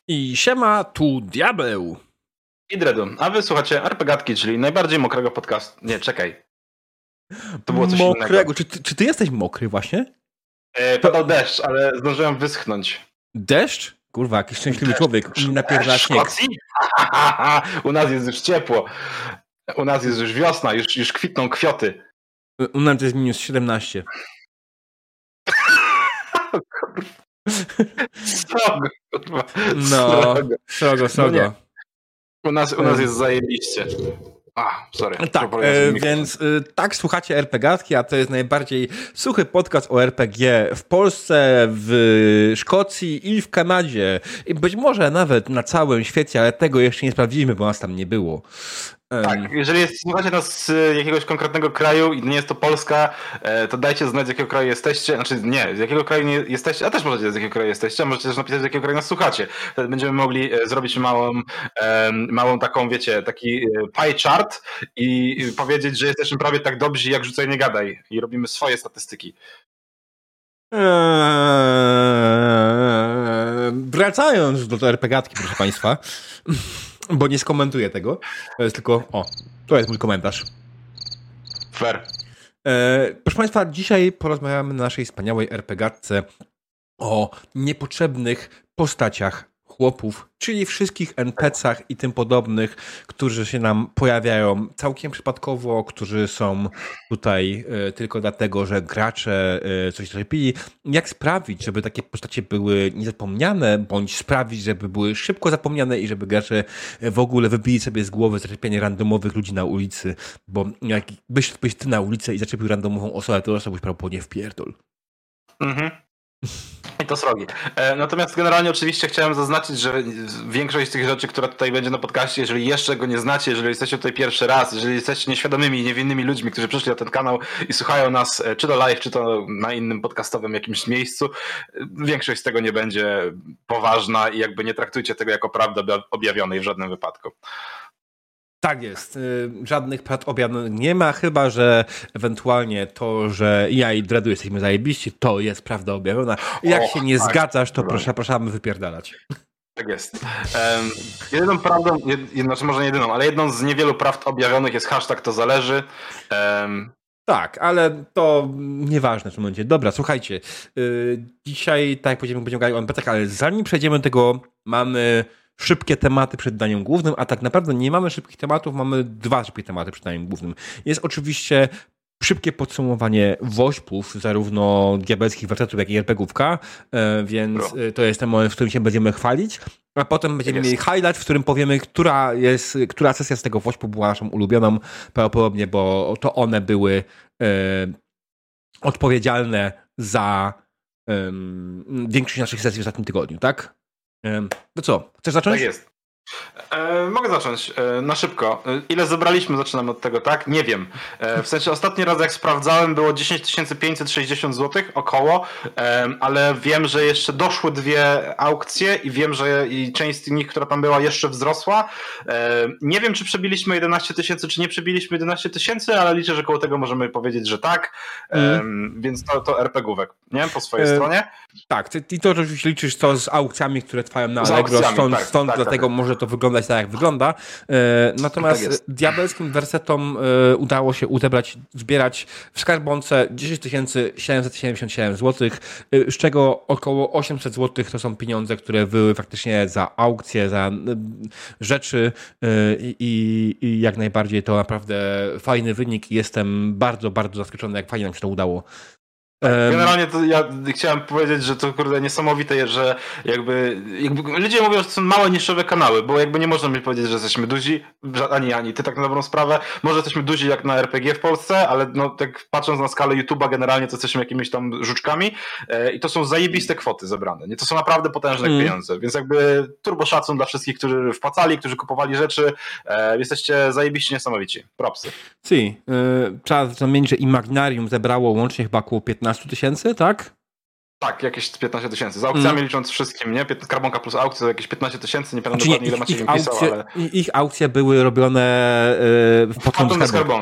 I siema, tu Diabeł. I Dredu, a wy słuchacie RPGatki, czyli najbardziej mokrego podcastu. Nie, czekaj. To było coś mokrego. innego. Czy ty jesteś mokry właśnie? Padał deszcz, ale zdążyłem wyschnąć. Deszcz? Kurwa, jakiś szczęśliwy człowiek. U mnie napierdala śnieg. U nas jest już ciepło. U nas jest już wiosna, już kwitną kwiaty. U nas jest minus 17. Srogo, kurwa. No, srogo. No u nas jest zajebiście. Sorry. Tak, więc tak, słuchacie RPGatki, a to jest najbardziej suchy podcast o RPG w Polsce, w Szkocji i w Kanadzie. I być może nawet na całym świecie, ale tego jeszcze nie sprawdziliśmy, bo nas tam nie było. Tak, jeżeli słuchacie nas z jakiegoś konkretnego kraju i nie jest to Polska, to dajcie znać, z jakiego kraju jesteście. Znaczy nie, z jakiego kraju nie jesteście, a też możecie z jakiego kraju jesteście, a możecie też napisać, z jakiego kraju nas słuchacie. Wtedy będziemy mogli zrobić małą taką, wiecie, taki pie chart i powiedzieć, że jesteśmy prawie tak dobrzy jak Rzucaj Nie Gadaj i robimy swoje statystyki. Wracając do RPGatki, proszę Państwa, bo nie skomentuję tego, to jest tylko, to jest mój komentarz. Fair. Proszę Państwa, dzisiaj porozmawiamy na naszej wspaniałej RPGatce o niepotrzebnych postaciach chłopów, czyli wszystkich NPC-ach i tym podobnych, którzy się nam pojawiają całkiem przypadkowo, którzy są tutaj tylko dlatego, że gracze coś zrobili. Jak sprawić, żeby takie postacie były niezapomniane, bądź sprawić, żeby były szybko zapomniane i żeby gracze w ogóle wybili sobie z głowy zaczepianie randomowych ludzi na ulicy, bo jak byś ty na ulicę i zaczepił randomową osobę, to osoba byś prawdopodobnie wpierdol. Mhm. I to srogi. Natomiast generalnie oczywiście chciałem zaznaczyć, że większość z tych rzeczy, która tutaj będzie na podcaście, jeżeli jeszcze go nie znacie, jeżeli jesteście tutaj pierwszy raz, jeżeli jesteście nieświadomymi i niewinnymi ludźmi, którzy przyszli na ten kanał i słuchają nas czy to live, czy to na innym podcastowym jakimś miejscu, większość z tego nie będzie poważna i jakby nie traktujcie tego jako prawdy objawionej w żadnym wypadku. Tak jest. Żadnych prawd objawionych nie ma, chyba że ewentualnie to, że ja i Dredu jesteśmy zajebiści, to jest prawda objawiona. Jak się nie zgadzasz, to proszę wypierdalać. Tak jest. Jedyną prawdą, znaczy może nie jedyną, ale jedną z niewielu prawd objawionych jest hashtag to zależy. Tak, ale to nieważne w tym momencie. Dobra, słuchajcie. Dzisiaj, tak jak powiedziałem, będziemy gadać o NPC-ach, ale zanim przejdziemy do tego, mamy szybkie tematy przed daniem głównym, a tak naprawdę nie mamy szybkich tematów, mamy dwa szybkie tematy przed daniem głównym. Jest oczywiście szybkie podsumowanie wośpów, zarówno diabelskich wersetów, jak i RPGówka, więc to jest ten moment, w którym się będziemy chwalić, a potem będziemy mieli highlight, w którym powiemy, która sesja z tego wośpu była naszą ulubioną, prawdopodobnie, bo to one były odpowiedzialne za większość naszych sesji w ostatnim tygodniu, tak? To co? Chcesz zacząć? Tak jest. Mogę zacząć na szybko. Ile zebraliśmy? Zaczynamy od tego, tak? Nie wiem. W sensie ostatni raz jak sprawdzałem było 10 560 zł około, ale wiem, że jeszcze doszły dwie aukcje i wiem, że i część z nich, która tam była, jeszcze wzrosła. Nie wiem, czy przebiliśmy 11 000, czy nie przebiliśmy 11 000, ale liczę, że koło tego możemy powiedzieć, że tak. Więc to RPGówek, nie? Po swojej stronie. Tak, i to oczywiście liczysz to z aukcjami, które trwają na Allegro, stąd dlatego może to wyglądać tak, jak wygląda. Natomiast tak diabelskim wersetom udało się zbierać w skarbonce 10 777 zł, z czego około 800 zł to są pieniądze, które były faktycznie za aukcje, za rzeczy i jak najbardziej to naprawdę fajny wynik. Jestem bardzo, bardzo zaskoczony, jak fajnie nam się to udało. Generalnie to ja chciałem powiedzieć, że to kurde niesamowite, że jakby ludzie mówią, że to są małe niszowe kanały, bo jakby nie można mi powiedzieć, że jesteśmy duzi, ani ty tak na dobrą sprawę. Może jesteśmy duzi jak na RPG w Polsce, ale no tak patrząc na skalę YouTube'a generalnie to jesteśmy jakimiś tam żuczkami i to są zajebiste kwoty zebrane. Nie? To są naprawdę potężne pieniądze, więc jakby turbo szacun dla wszystkich, którzy wpłacali, którzy kupowali rzeczy. Jesteście zajebiście niesamowici. Propsy. Trzeba zamienić, że Imaginarium zebrało łącznie chyba około 15 000, tak? Tak, jakieś 15 000. Z aukcjami licząc wszystkim, nie? Karbonka plus aukcje to jakieś 15 000. Nie pamiętam dokładnie, ile Maciej mi pisał, ale... Ich aukcje były robione pod tą skarbonką.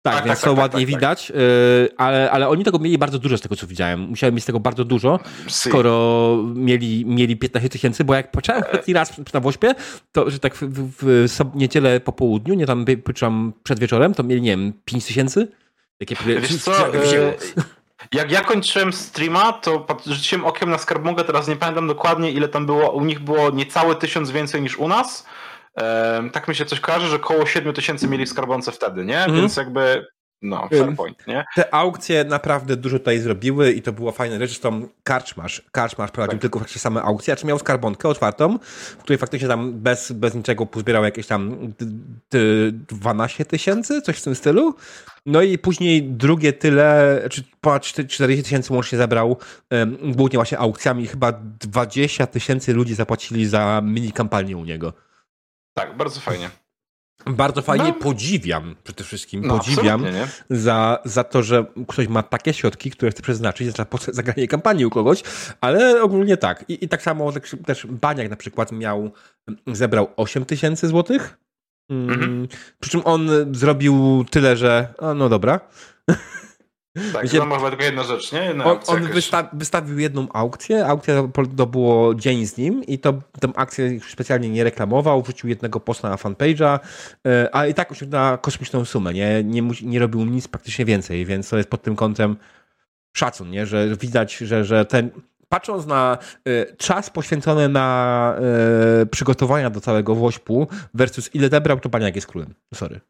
Tak, więc to ładnie widać, ale oni tego mieli bardzo dużo z tego, co widziałem. Musiałem mieć z tego bardzo dużo, skoro mieli 15 000, bo jak patrzyłem ostatni raz na Wośpie, to że tak w niedzielę po południu, nie tam przed wieczorem, to mieli, nie wiem, 5 000. Wiesz co, jak ja kończyłem streama, to rzuciłem okiem na skarbonkę, teraz nie pamiętam dokładnie, ile tam było, u nich było niecałe 1000 więcej niż u nas. Tak mi się coś kojarzy, że koło 7000 mieli w skarbonce wtedy, nie? Więc jakby, fair point, nie? Te aukcje naprawdę dużo tutaj zrobiły i to było fajne rzecz. Zresztą Karczmarz prowadził tylko faktycznie same aukcje, a czy miał skarbonkę otwartą, w której faktycznie tam bez niczego pozbierał jakieś tam 12 000, coś w tym stylu. No i później drugie tyle, czy ponad 40 000 łącznie zebrał, głównie właśnie aukcjami. Chyba 20 000 ludzi zapłacili za mini kampanię u niego. Tak, bardzo fajnie. Bardzo fajnie, podziwiam przede wszystkim, podziwiam za to, że ktoś ma takie środki, które chce przeznaczyć za zagranie kampanii u kogoś, ale ogólnie tak. I tak samo też Baniak na przykład zebrał 8 000 złotych, przy czym on zrobił tyle, że no dobra. Tak, to chyba tylko jedna rzecz, nie? On wystawił jedną aukcję. Aukcja to było dzień z nim i tę akcję specjalnie nie reklamował, wrzucił jednego posta na fanpage'a, a i tak osiągnął kosmiczną sumę. Nie robił nic praktycznie więcej, więc to jest pod tym kątem szacun, nie? Że widać, że ten... Patrząc na czas poświęcony na przygotowania do całego Wośpu versus ile zebrał, to Baniak jest królem. Sorry.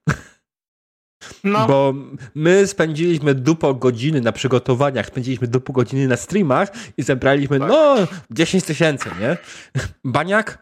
Bo my spędziliśmy dupo godziny na przygotowaniach, spędziliśmy dupo godziny na streamach i zebraliśmy 10 000, nie? Baniak?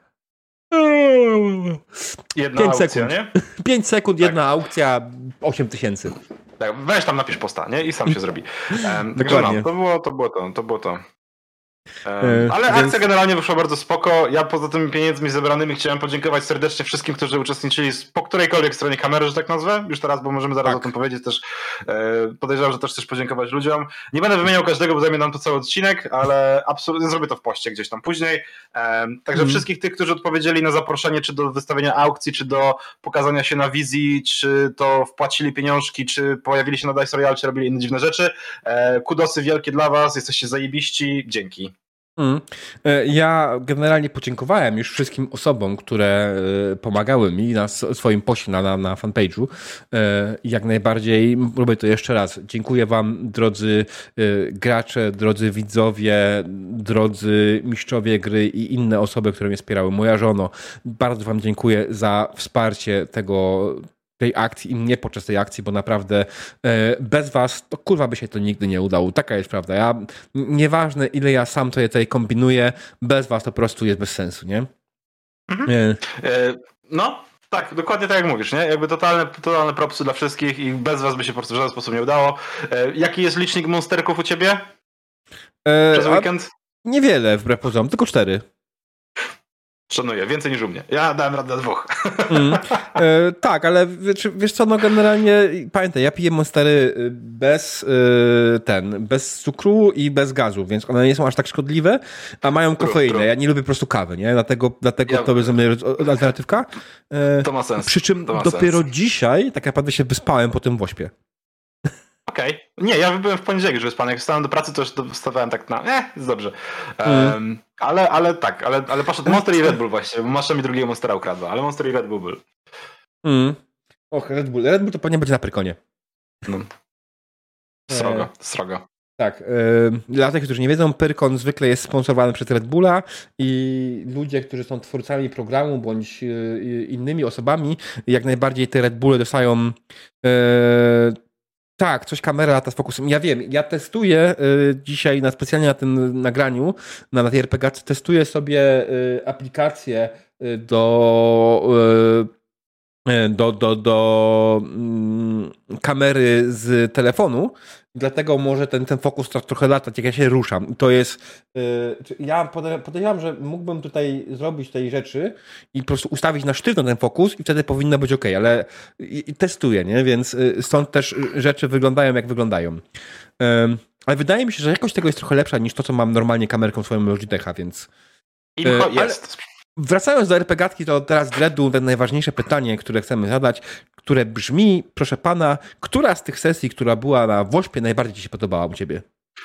5 sekund. Nie? 5 sekund, jedna aukcja, 8 000. Tak, weź tam napisz posta, nie? I sam się zrobi. Także to było to. Ale akcja generalnie wyszła bardzo spoko. Ja poza tymi pieniędzmi zebranymi chciałem podziękować serdecznie wszystkim, którzy uczestniczyli po którejkolwiek stronie kamery, że tak nazwę. Już teraz, bo możemy zaraz o tym powiedzieć też. Podejrzewam, że też chcesz podziękować ludziom. Nie będę wymieniał każdego, bo zajmie nam to cały odcinek, ale absolutnie zrobię to w poście gdzieś tam później. Także wszystkich tych, którzy odpowiedzieli na zaproszenie, czy do wystawienia aukcji, czy do pokazania się na wizji, czy to wpłacili pieniążki, czy pojawili się na Dice Royale, czy robili inne dziwne rzeczy. Kudosy wielkie dla was, jesteście zajebiści. Dzięki. Ja generalnie podziękowałem już wszystkim osobom, które pomagały mi na swoim poście na fanpage'u. Jak najbardziej robię to jeszcze raz. Dziękuję wam, drodzy gracze, drodzy widzowie, drodzy mistrzowie gry i inne osoby, które mnie wspierały. Moja żono, bardzo wam dziękuję za wsparcie tej akcji i mnie podczas tej akcji, bo naprawdę bez was to kurwa by się to nigdy nie udało. Taka jest prawda. Nieważne ile ja sam to tutaj kombinuję, bez was to po prostu jest bez sensu, nie? Tak, dokładnie tak jak mówisz, nie? Jakby totalne propsy dla wszystkich i bez was by się po prostu w żaden sposób nie udało. Jaki jest licznik monsterków u ciebie? Przez weekend? Niewiele wbrew pozorom, tylko 4. Szanuję, więcej niż u mnie. Ja dałem radę na 2. Tak, ale wiesz co, generalnie pamiętaj, ja piję Monstery bez cukru i bez gazu, więc one nie są aż tak szkodliwe, a mają kofeinę. Ja nie lubię po prostu kawy, nie? Dlatego to jest alternatywka. To ma sens. Przy czym dopiero dzisiaj tak naprawdę się wyspałem po tym Wośpie. Okej. Nie, ja byłem w poniedziałek już wyspany. Jak wstałem do pracy, to już wstawałem tak jest dobrze. Ale poszedł Monster i Red Bull właśnie, bo Masza mi drugiego Monstera ukradła, ale Monster i Red Bull był. Och, Red Bull to pewnie będzie na Pyrkonie. Srogo. Tak, dla tych, którzy nie wiedzą, Pyrkon zwykle jest sponsorowany przez Red Bulla i ludzie, którzy są twórcami programu bądź innymi osobami, jak najbardziej te Red Bulle dostają tak, coś kamera lata z fokusem. Ja wiem, ja testuję dzisiaj specjalnie na tym nagraniu, na tej RPG, testuję sobie aplikację do kamery z telefonu, dlatego może ten fokus trochę latać, jak ja się ruszam. To jest... ja podejrzewam, że mógłbym tutaj zrobić tej rzeczy i po prostu ustawić na sztywno ten fokus i wtedy powinno być okej, ale testuję, nie? Więc stąd też rzeczy wyglądają jak wyglądają. Ale wydaje mi się, że jakość tego jest trochę lepsza niż to, co mam normalnie kamerką swoją Logitecha, więc... Jest. Wracając do RPGatki, to teraz Dreadu, to najważniejsze pytanie, które chcemy zadać, które brzmi, proszę pana, która z tych sesji, która była na Wośpie, najbardziej ci się podobała u ciebie?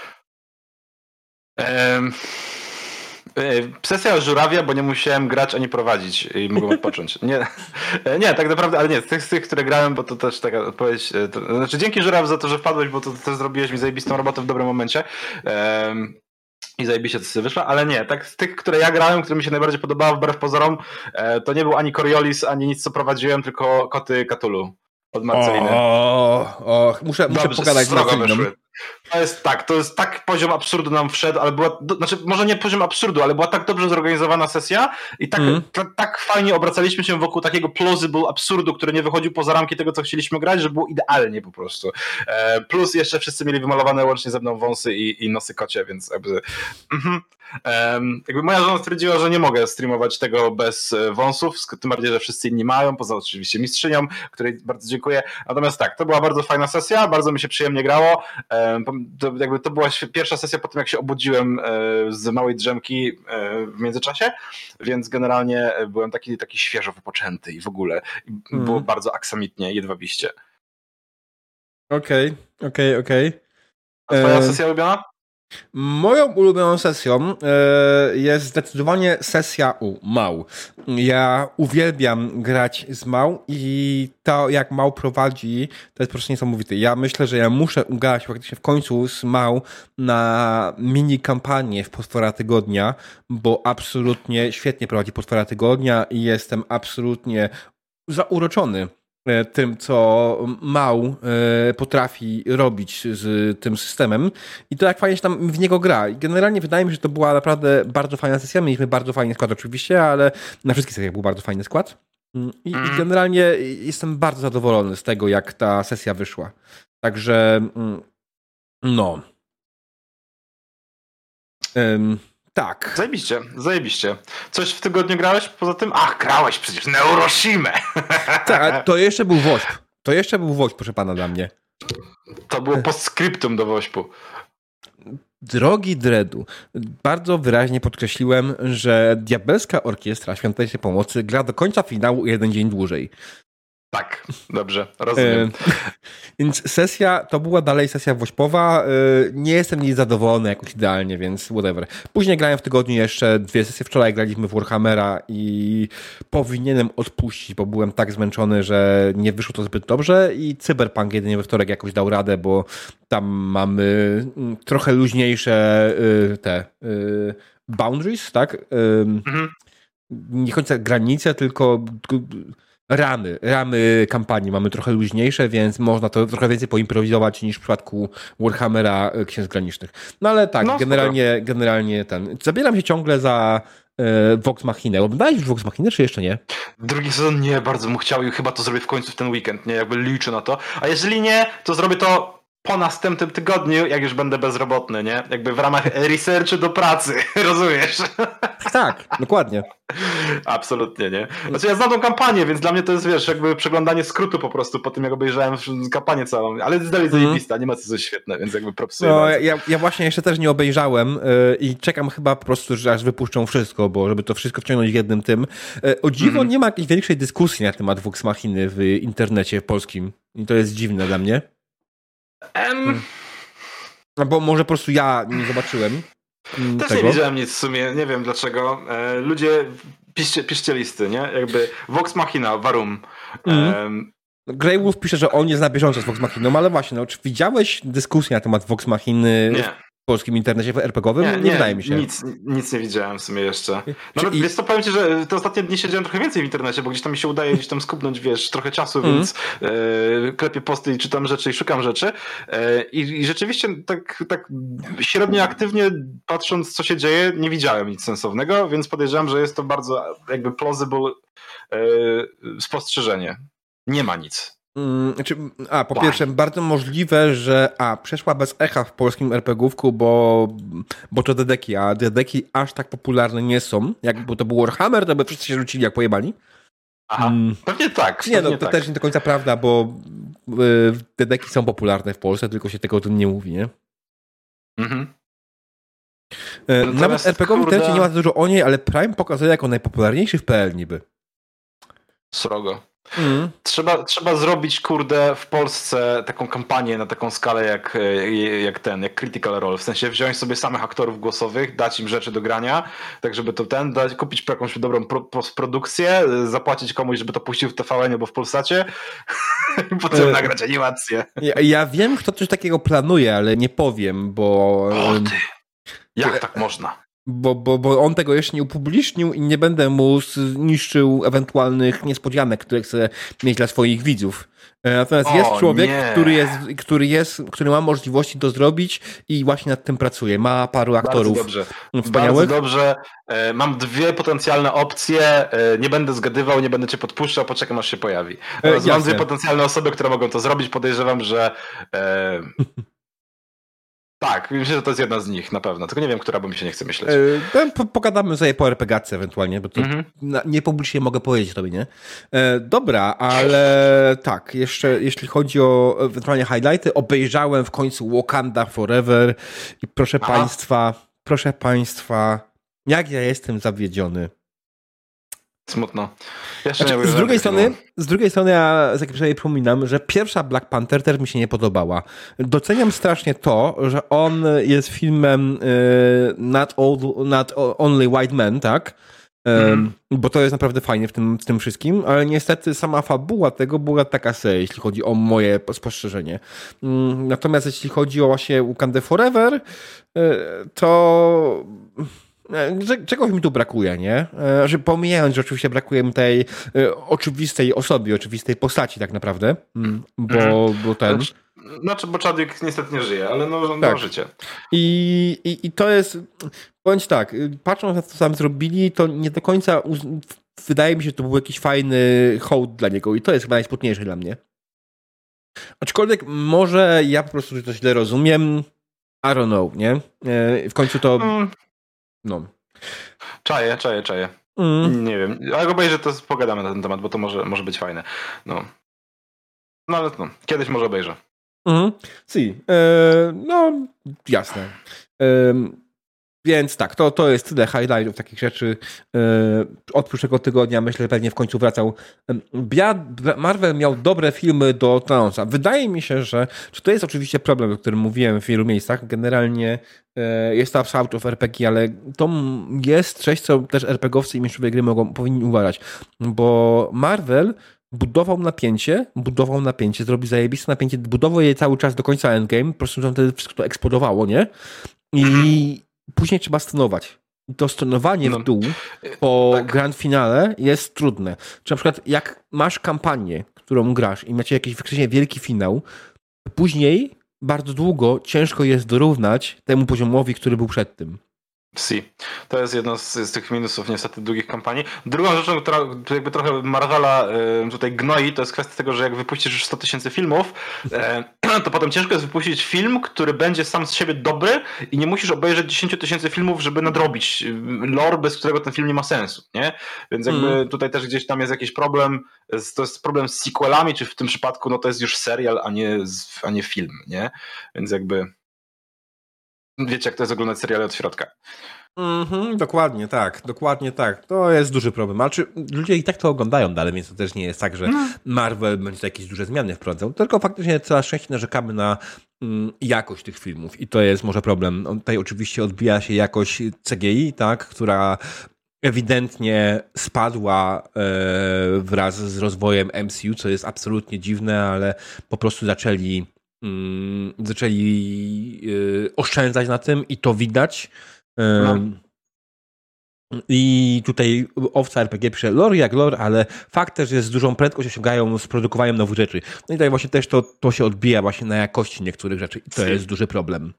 Sesja żurawia, bo nie musiałem grać ani prowadzić i mogłem odpocząć. Nie, tak naprawdę, ale nie, z tych, które grałem, bo to też taka odpowiedź, znaczy dzięki Żuraw za to, że wpadłeś, bo to też zrobiłeś mi zajebistą robotę w dobrym momencie. I zajebiście to sobie wyszła, ale nie, tak z tych, które ja grałem, które mi się najbardziej podobały wbrew pozorom, to nie był ani Coriolis, ani nic, co prowadziłem, tylko Koty Cthulhu od Marceliny. Muszę pogadać z Marceliną. To jest tak poziom absurdu nam wszedł, ale była, znaczy może nie poziom absurdu, ale była tak dobrze zorganizowana sesja i tak fajnie obracaliśmy się wokół takiego plausible absurdu, który nie wychodził poza ramki tego, co chcieliśmy grać, że było idealnie po prostu. Plus jeszcze wszyscy mieli wymalowane łącznie ze mną wąsy i nosy kocie, więc jakby moja żona stwierdziła, że nie mogę streamować tego bez wąsów, tym bardziej, że wszyscy inni mają, poza oczywiście mistrzynią, której bardzo dziękuję. Natomiast tak, to była bardzo fajna sesja, bardzo mi się przyjemnie grało. To była pierwsza sesja po tym, jak się obudziłem z małej drzemki w międzyczasie, więc generalnie byłem taki świeżo wypoczęty i w ogóle było bardzo aksamitnie, jedwabiście. Okej. A twoja sesja ulubiona? Moją ulubioną sesją jest zdecydowanie sesja u Mał. Ja uwielbiam grać z Mał i to, jak Mał prowadzi, to jest po prostu niesamowite. Ja myślę, że ja muszę ugrać praktycznie w końcu z Mał na mini kampanię w Potwora Tygodnia, bo absolutnie świetnie prowadzi Potwora Tygodnia i jestem absolutnie zauroczony tym, co Mał potrafi robić z tym systemem i to jak fajnie się tam w niego gra. I generalnie wydaje mi się, że to była naprawdę bardzo fajna sesja. Mieliśmy bardzo fajny skład oczywiście, ale na wszystkich sesjach był bardzo fajny skład. I generalnie jestem bardzo zadowolony z tego, jak ta sesja wyszła. Także no. Tak. Zajebiście. Coś w tygodniu grałeś poza tym? Ach, grałeś przecież Neuroshimę. Tak, to jeszcze był WOŚP. Proszę pana, dla mnie. To było postscriptum do WOŚP-u. Drogi Dreadu, bardzo wyraźnie podkreśliłem, że Diabelska Orkiestra Świątecznej Pomocy gra do końca finału jeden dzień dłużej. Tak, dobrze, rozumiem. Więc sesja, to była dalej sesja wośpowa. Nie jestem nic zadowolony jakoś idealnie, więc whatever. Później grałem w tygodniu jeszcze 2 sesje. Wczoraj graliśmy w Warhammera i powinienem odpuścić, bo byłem tak zmęczony, że nie wyszło to zbyt dobrze i Cyberpunk jedynie we wtorek jakoś dał radę, bo tam mamy trochę luźniejsze boundaries, tak? Nie końca granice, tylko ramy kampanii mamy trochę luźniejsze, więc można to trochę więcej poimprowizować niż w przypadku Warhammera Księżyc Granicznych. No ale tak, generalnie zabieram się ciągle za Vox Machinę. Oglądałeś już Vox Machinę, czy jeszcze nie? Drugi sezon nie, bardzo bym chciał i chyba to zrobię w końcu w ten weekend, nie? Jakby liczę na to. A jeżeli nie, to zrobię to po następnym tygodniu, jak już będę bezrobotny, nie? Jakby w ramach researchu do pracy, rozumiesz? Tak, dokładnie. Absolutnie, nie? Znaczy ja znam tą kampanię, więc dla mnie to jest, wiesz, jakby przeglądanie skrótu po prostu po tym, jak obejrzałem kampanię całą, ale jest dalej zajebista, animacje są świetne, więc jakby propsuję bardzo. Ja właśnie jeszcze też nie obejrzałem i czekam chyba po prostu, że aż wypuszczą wszystko, bo żeby to wszystko wciągnąć jednym tym. O dziwo nie ma jakiejś większej dyskusji na temat Vox Machiny w internecie polskim i to jest dziwne dla mnie. Bo może po prostu ja nie zobaczyłem też tego. Nie widziałem nic w sumie, nie wiem dlaczego. Ludzie, piszcie listy, nie? Jakby Vox Machina, warum. Grey Wolf pisze, że on jest na bieżąco z Vox Machiną, ale właśnie, czy widziałeś dyskusję na temat Vox Machiny w polskim internecie RPG-owym? Nie wydaje mi się. Nic nie widziałem w sumie jeszcze. Nawet wiesz co, powiem ci, że te ostatnie dni siedziałem trochę więcej w internecie, bo gdzieś tam mi się udaje gdzieś tam skupnąć, wiesz, trochę czasu, więc klepię posty i czytam rzeczy i szukam rzeczy. I rzeczywiście tak średnio aktywnie patrząc, co się dzieje, nie widziałem nic sensownego, więc podejrzewam, że jest to bardzo jakby plausible spostrzeżenie. Nie ma nic. Po pierwsze, bardzo możliwe, że przeszła bez echa w polskim RPG-ówku, bo to dedeki, a dedeki aż tak popularne nie są. Jakby to był Warhammer, to by wszyscy się rzucili jak pojebani. Aha, pewnie tak. To też nie do końca prawda, bo dedeki są popularne w Polsce, tylko się tego o tym nie mówi, nie? Nawet RPG w internecie nie ma za dużo o niej, ale Prime pokazuje jako najpopularniejszy w PL niby. Srogo. Trzeba zrobić, kurde, w Polsce taką kampanię na taką skalę jak Critical Role. W sensie wziąć sobie samych aktorów głosowych, dać im rzeczy do grania, tak żeby to dać, kupić jakąś dobrą postprodukcję, zapłacić komuś, żeby to puścił w TVN albo w Polsacie i potem nagrać animację. Ja wiem, kto coś takiego planuje, ale nie powiem, bo... O ty! Jak tak można? Bo on tego jeszcze nie upublicznił i nie będę mu zniszczył ewentualnych niespodzianek, które chcę mieć dla swoich widzów. Natomiast jest człowiek, który ma możliwości to zrobić i właśnie nad tym pracuje. Ma paru aktorów wspaniałych. Bardzo dobrze. Mam 2 potencjalne opcje. Nie będę zgadywał, nie będę cię podpuszczał, poczekam aż się pojawi. Mam 2 potencjalne osoby, które mogą to zrobić. Podejrzewam, że tak, myślę, że to jest jedna z nich na pewno. Tylko nie wiem, która, bo mi się nie chce myśleć. Pogadamy sobie po RPGace ewentualnie, bo to niepublicznie mogę powiedzieć tobie, nie? Dobra, ale tak, jeszcze jeśli chodzi o ewentualnie highlighty, obejrzałem w końcu Wakanda Forever i proszę państwa, jak ja jestem zawiedziony. Smutno. Z drugiej strony ja sobie przypominam, że pierwsza Black Panther też mi się nie podobała. Doceniam strasznie to, że on jest filmem not only white men, tak? Bo to jest naprawdę fajnie w tym wszystkim, ale niestety sama fabuła tego była taka sobie, jeśli chodzi o moje spostrzeżenie. Natomiast jeśli chodzi o właśnie Wakanda Forever, to... Czegoś mi tu brakuje, nie? Że pomijając, że oczywiście brakuje mi tej oczywistej osoby, oczywistej postaci tak naprawdę, bo ten... Znaczy, bo Chadwick niestety nie żyje, ale tak. Życie. I to jest... Bądź tak, patrząc na to, co tam zrobili, to nie do końca wydaje mi się, że to był jakiś fajny hołd dla niego i to jest chyba najsmutniejsze dla mnie. Aczkolwiek może ja po prostu to źle rozumiem, I don't know, nie? W końcu to... No. Czaję. Nie wiem. Jak obejrzę, to pogadamy na ten temat, bo to może być fajne. No ale kiedyś może obejrzę. No, jasne. Więc tak, to jest tyle highlightów takich rzeczy. Od przyszłego tygodnia myślę, że pewnie w końcu wracał. Marvel miał dobre filmy do Thaноsa. Wydaje mi się, że to jest oczywiście problem, o którym mówiłem w wielu miejscach. Generalnie jest to absolut of RPG, ale to jest coś, co też RPGowcy i mistrzowie gry powinni uważać. Bo Marvel budował napięcie, zrobi zajebiste napięcie, budował je cały czas do końca Endgame, po prostu tam wtedy wszystko to eksplodowało, nie? I później trzeba stonować. I to stonowanie w dół po grand finale jest trudne. Czy na przykład jak masz kampanię, którą grasz i macie jakiś faktycznie wielki finał, to później bardzo długo ciężko jest dorównać temu poziomowi, który był przed tym. To jest jedno z tych minusów niestety długich kampanii. Drugą rzeczą, która jakby trochę Marvela tutaj gnoi, to jest kwestia tego, że jak wypuścisz już 100 000 filmów, to potem ciężko jest wypuścić film, który będzie sam z siebie dobry i nie musisz obejrzeć 10 000 filmów, żeby nadrobić lore, bez którego ten film nie ma sensu, nie? Więc jakby tutaj też gdzieś tam jest jakiś problem, to jest problem z sequelami, czy w tym przypadku to jest już serial, a nie film, nie? Więc jakby wiecie, jak to jest oglądać seriale od środka. Dokładnie tak. To jest duży problem. Ale czy ludzie i tak to oglądają dalej, więc to też nie jest tak, że Marvel będzie tu jakieś duże zmiany wprowadzał, tylko faktycznie coraz częściej narzekamy na jakość tych filmów i to jest może problem. Tutaj oczywiście odbija się jakość CGI, tak, która ewidentnie spadła wraz z rozwojem MCU, co jest absolutnie dziwne, ale po prostu zaczęli oszczędzać na tym i to widać. I tutaj owca RPG pisze lore jak lore, ale fakt też jest z dużą prędkością osiągają z produkowaniem nowych rzeczy. No i tutaj właśnie też to się odbija właśnie na jakości niektórych rzeczy i to jest duży problem.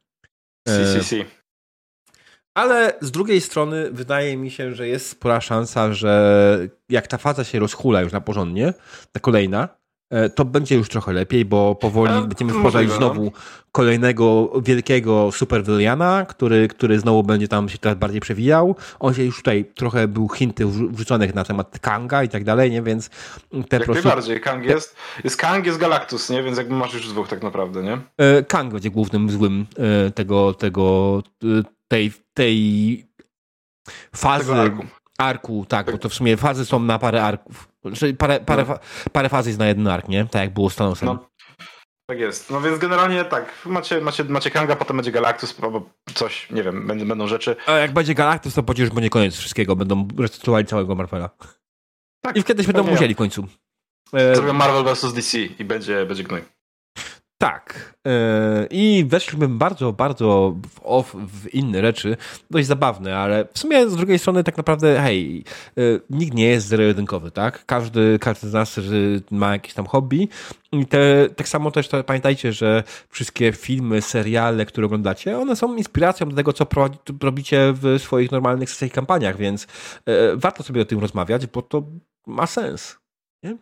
Ale z drugiej strony wydaje mi się, że jest spora szansa, że jak ta faza się rozhula już na porządnie, ta kolejna, to będzie już trochę lepiej, bo powoli będziemy wprowadzać znowu kolejnego wielkiego superwiliana, który znowu będzie tam się teraz bardziej przewijał. On się już tutaj trochę był hinty wrzuconych na temat Kanga i tak dalej, nie? Więc te jak najbardziej. Kang jest Kang, jest Galactus, nie? Więc jakby masz już dwóch tak naprawdę, nie? Kang będzie głównym złym tej fazy arku, tak, bo to w sumie fazy są na parę arków. Czyli parę fazy jest na jeden ark, nie? Tak jak było z Thanosem. No, tak jest. No więc generalnie tak, macie Kanga, potem będzie Galactus, albo coś, nie wiem, będą rzeczy. A jak będzie Galactus, to przecież będzie koniec wszystkiego. Będą restytuowali całego Marvela. Tak, i kiedyś będą musieli w końcu. Zrobią Marvel vs. DC i będzie gnój. Tak. I weszliśmy bardzo, bardzo w inne rzeczy. Dość zabawne, ale w sumie z drugiej strony tak naprawdę, hej, nikt nie jest zero-jedynkowy, tak? Każdy z nas ma jakieś tam hobby. I tak samo też pamiętajcie, że wszystkie filmy, seriale, które oglądacie, one są inspiracją do tego, co robicie w swoich normalnych sesjach i kampaniach, więc warto sobie o tym rozmawiać, bo to ma sens. Nie?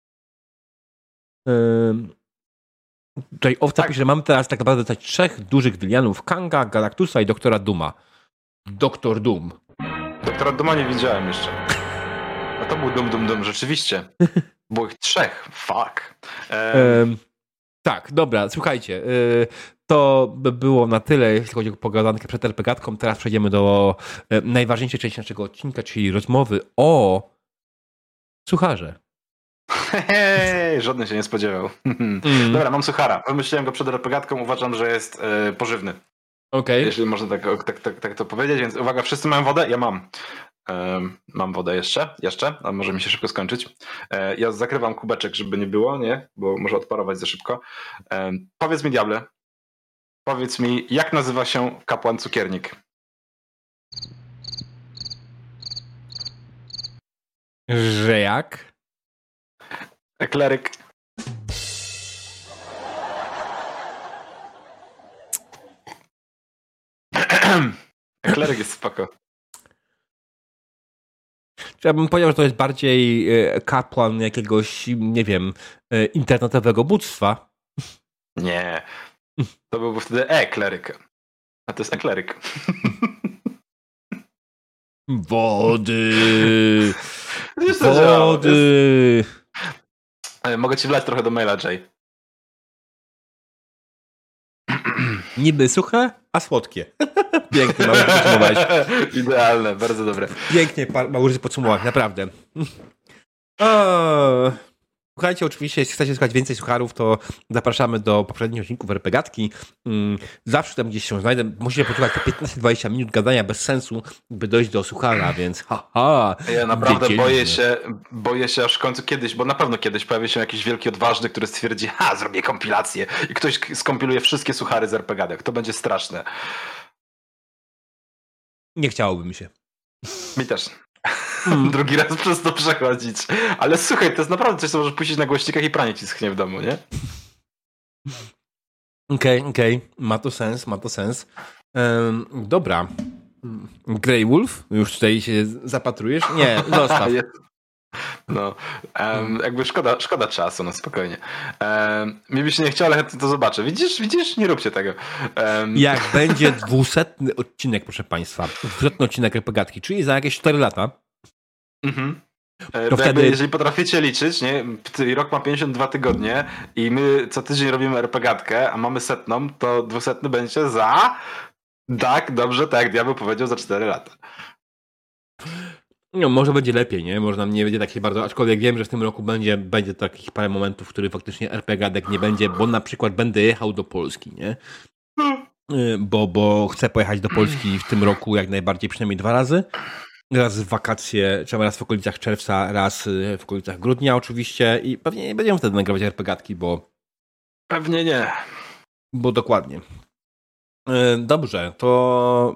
Tutaj owca pisze, że mamy teraz tak naprawdę trzech dużych wilanów: Kanga, Galactusa i Doktora Dooma. Doktor Doom. Doktora Dooma nie widziałem jeszcze. A to był Doom, rzeczywiście. Było ich trzech. Fuck. Tak, dobra, słuchajcie. To by było na tyle, jeśli chodzi o pogadankę przed RPGatką. Teraz przejdziemy do najważniejszej części naszego odcinka, czyli rozmowy o sucharze. Żaden się nie spodziewał. Dobra, mam suchara. Wymyśliłem go przed RPGatką, uważam, że jest pożywny. Okay. Jeśli można tak to powiedzieć, więc uwaga, wszyscy mają wodę? Ja mam. Mam wodę jeszcze, a może mi się szybko skończyć. Ja zakrywam kubeczek, żeby nie było, nie? Bo może odparować za szybko. Powiedz mi, diable, powiedz mi, jak nazywa się kapłan cukiernik? Że jak? Ekleryk. Ekleryk jest spoko. Ja bym powiedział, że to jest bardziej kapłan jakiegoś, nie wiem, internetowego bóstwa. Nie. To byłby wtedy ekleryk. A to jest ekleryk. Wody! Wody! Mogę ci wlać trochę do maila, Jay. Niby suche, a słodkie. Pięknie, Maurycy, podsumowałeś. Idealne, bardzo dobre. Pięknie, Maurycy, podsumowałeś, naprawdę. Słuchajcie, oczywiście, jeśli chcecie słuchać więcej sucharów, to zapraszamy do poprzednich odcinków RPGatki. Zawsze tam gdzieś się znajdę. Musicie posłuchać te 15-20 minut gadania bez sensu, by dojść do suchara, więc Ja naprawdę boję się aż w końcu kiedyś, bo na pewno kiedyś pojawi się jakiś wielki odważny, który stwierdzi, zrobię kompilację i ktoś skompiluje wszystkie suchary z RPGatek. To będzie straszne. Nie chciałoby mi się. Mi też. Drugi raz przez to przechodzić. Ale słuchaj, to jest naprawdę coś, co możesz puścić na głośnikach i pranie ci schnie w domu, nie? Okej. Ma to sens. Dobra. Grey Wolf? Już tutaj się zapatrujesz? Nie, zostaw. No, jakby szkoda czasu, no spokojnie. Mi by się nie chciało, ale chętnie to zobaczę. Widzisz? Nie róbcie tego. Jak będzie 200 odcinek, proszę państwa, 200 odcinek RPGatki, czyli za jakieś 4 lata. To wtedy, jeżeli potraficie liczyć, nie? Rok ma 52 tygodnie i my co tydzień robimy RPGatkę, a mamy 100, to 200 będzie za... Tak, dobrze, tak jak diabeł powiedział, za 4 lata. No, może będzie lepiej, nie? Może nam nie będzie tak się bardzo, aczkolwiek wiem, że w tym roku będzie takich parę momentów, w których faktycznie RPGatek nie będzie, bo na przykład będę jechał do Polski, nie? Bo chcę pojechać do Polski w tym roku jak najbardziej, przynajmniej 2 razy. Raz w wakacje, czy raz w okolicach czerwca, raz w okolicach grudnia oczywiście i pewnie nie będziemy wtedy nagrywać RPGatki, bo... Pewnie nie. Bo dokładnie. Dobrze, to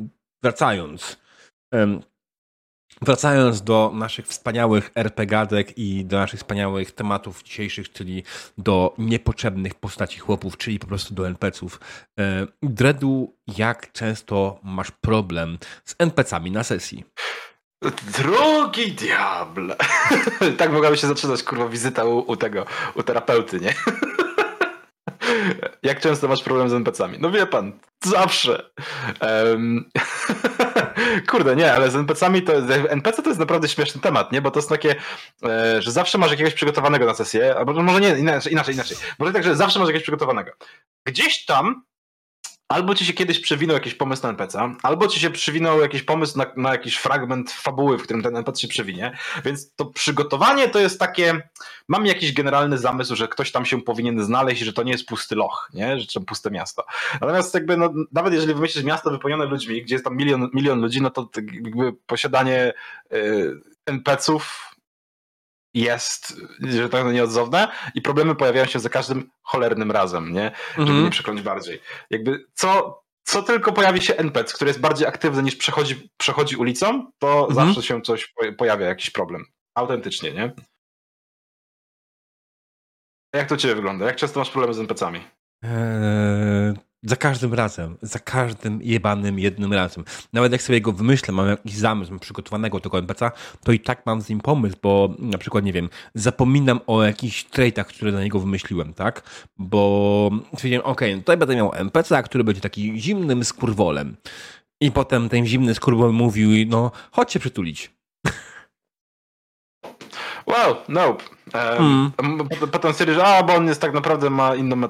wracając do naszych wspaniałych RPGatek i do naszych wspaniałych tematów dzisiejszych, czyli do niepotrzebnych postaci chłopów, czyli po prostu do NPC-ów. Dreadu, jak często masz problem z NPC-ami na sesji? Drogi diable! Tak mogłaby się zaczynać, kurwa, wizyta u terapeuty, nie? Jak często masz problem z NPC-ami? No wie pan, zawsze. Kurde, nie, ale z NPC-ami NPC to jest naprawdę śmieszny temat, nie? Bo to jest takie, że zawsze masz jakiegoś przygotowanego na sesję, albo może nie, inaczej. Może tak, że zawsze masz jakiegoś przygotowanego. Gdzieś tam albo ci się kiedyś przewinął jakiś pomysł na NPC-a, albo ci się przewinął jakiś pomysł na jakiś fragment fabuły, w którym ten NPC się przewinie, więc to przygotowanie to jest takie, mam jakiś generalny zamysł, że ktoś tam się powinien znaleźć, że to nie jest pusty loch, nie? Że to puste miasto. Natomiast jakby, no, nawet jeżeli wymyślisz miasto wypełnione ludźmi, gdzie jest tam milion ludzi, no to jakby posiadanie NPC-ów jest, że tak nieodzowne i problemy pojawiają się za każdym cholernym razem, nie? Żeby nie przekląć bardziej. Jakby co tylko pojawi się NPC, który jest bardziej aktywny niż przechodzi ulicą, to zawsze się coś pojawia, jakiś problem. Autentycznie, nie? Jak to u ciebie wygląda? Jak często masz problemy z NPC-ami? Za każdym razem, za każdym jebanym jednym razem. Nawet jak sobie go wymyślę, mam jakiś zamysł, mam przygotowanego tego NPC-a, to i tak mam z nim pomysł, bo na przykład, nie wiem, zapominam o jakichś traitach, które dla niego wymyśliłem, tak? Bo stwierdziłem, okej, tutaj będę miał NPC-a, który będzie taki zimnym skurwolem. I potem ten zimny skurwol mówił, no, chodź się przytulić. Wow, nope. Potem stwierdzisz, bo on jest tak naprawdę ma inną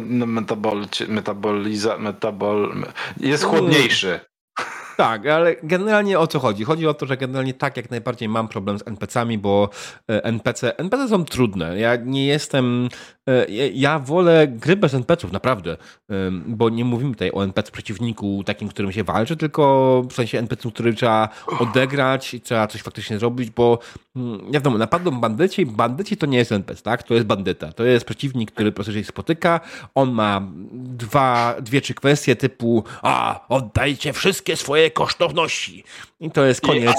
jest chłodniejszy. Tak, ale generalnie o co chodzi? Chodzi o to, że generalnie tak jak najbardziej mam problem z NPC-ami, bo NPC są trudne. Ja nie jestem... Ja wolę gry bez NPC-ów, naprawdę. Bo nie mówimy tutaj o NPC przeciwniku takim, którym się walczy, tylko w sensie NPC, który trzeba odegrać, trzeba coś faktycznie zrobić, bo wiadomo, napadną bandyci to nie jest NPC, tak? To jest bandyta. To jest przeciwnik, który po prostu się spotyka, on ma dwie, trzy kwestie typu oddajcie wszystkie swoje kosztowności. I to jest koniec.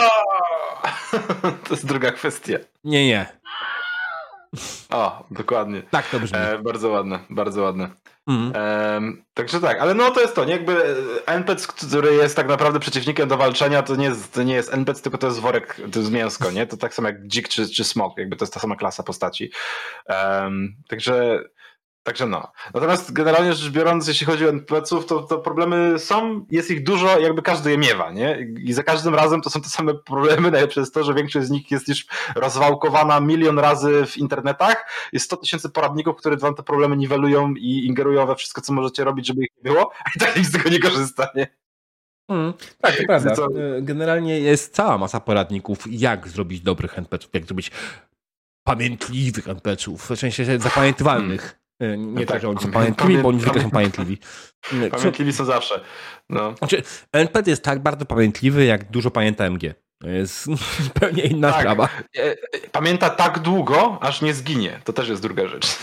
To jest druga kwestia. Nie. O, dokładnie. Tak to brzmi. Bardzo ładne, bardzo ładne. Także tak, ale no to jest to, nie? Jakby NPC, który jest tak naprawdę przeciwnikiem do walczenia, to nie jest NPC, tylko to jest worek, to jest mięsko, nie? To tak samo jak dzik czy smok, jakby to jest ta sama klasa postaci. Także no. Natomiast generalnie rzecz biorąc, jeśli chodzi o NPC-ów, to problemy są, jest ich dużo, jakby każdy je miewa, nie? I za każdym razem to są te same problemy. Najlepsze jest to, że większość z nich jest już rozwałkowana milion razy w internetach. Jest 100 000 poradników, które wam te problemy niwelują i ingerują we wszystko, co możecie robić, żeby ich nie było, a i tak nikt z tego nie korzysta, nie? Tak, to prawda. Generalnie jest cała masa poradników, jak zrobić dobrych NPC-ów, jak zrobić pamiętliwych NPC-ów, w sensie zapamiętywalnych. Nie tak, że oni są pamiętliwi, bo oni zwykle są pamiętliwi. Pamiętliwi są zawsze. No. Znaczy, NPC jest tak bardzo pamiętliwy, jak dużo pamięta MG. To jest zupełnie inna sprawa. Pamięta tak długo, aż nie zginie. To też jest druga rzecz.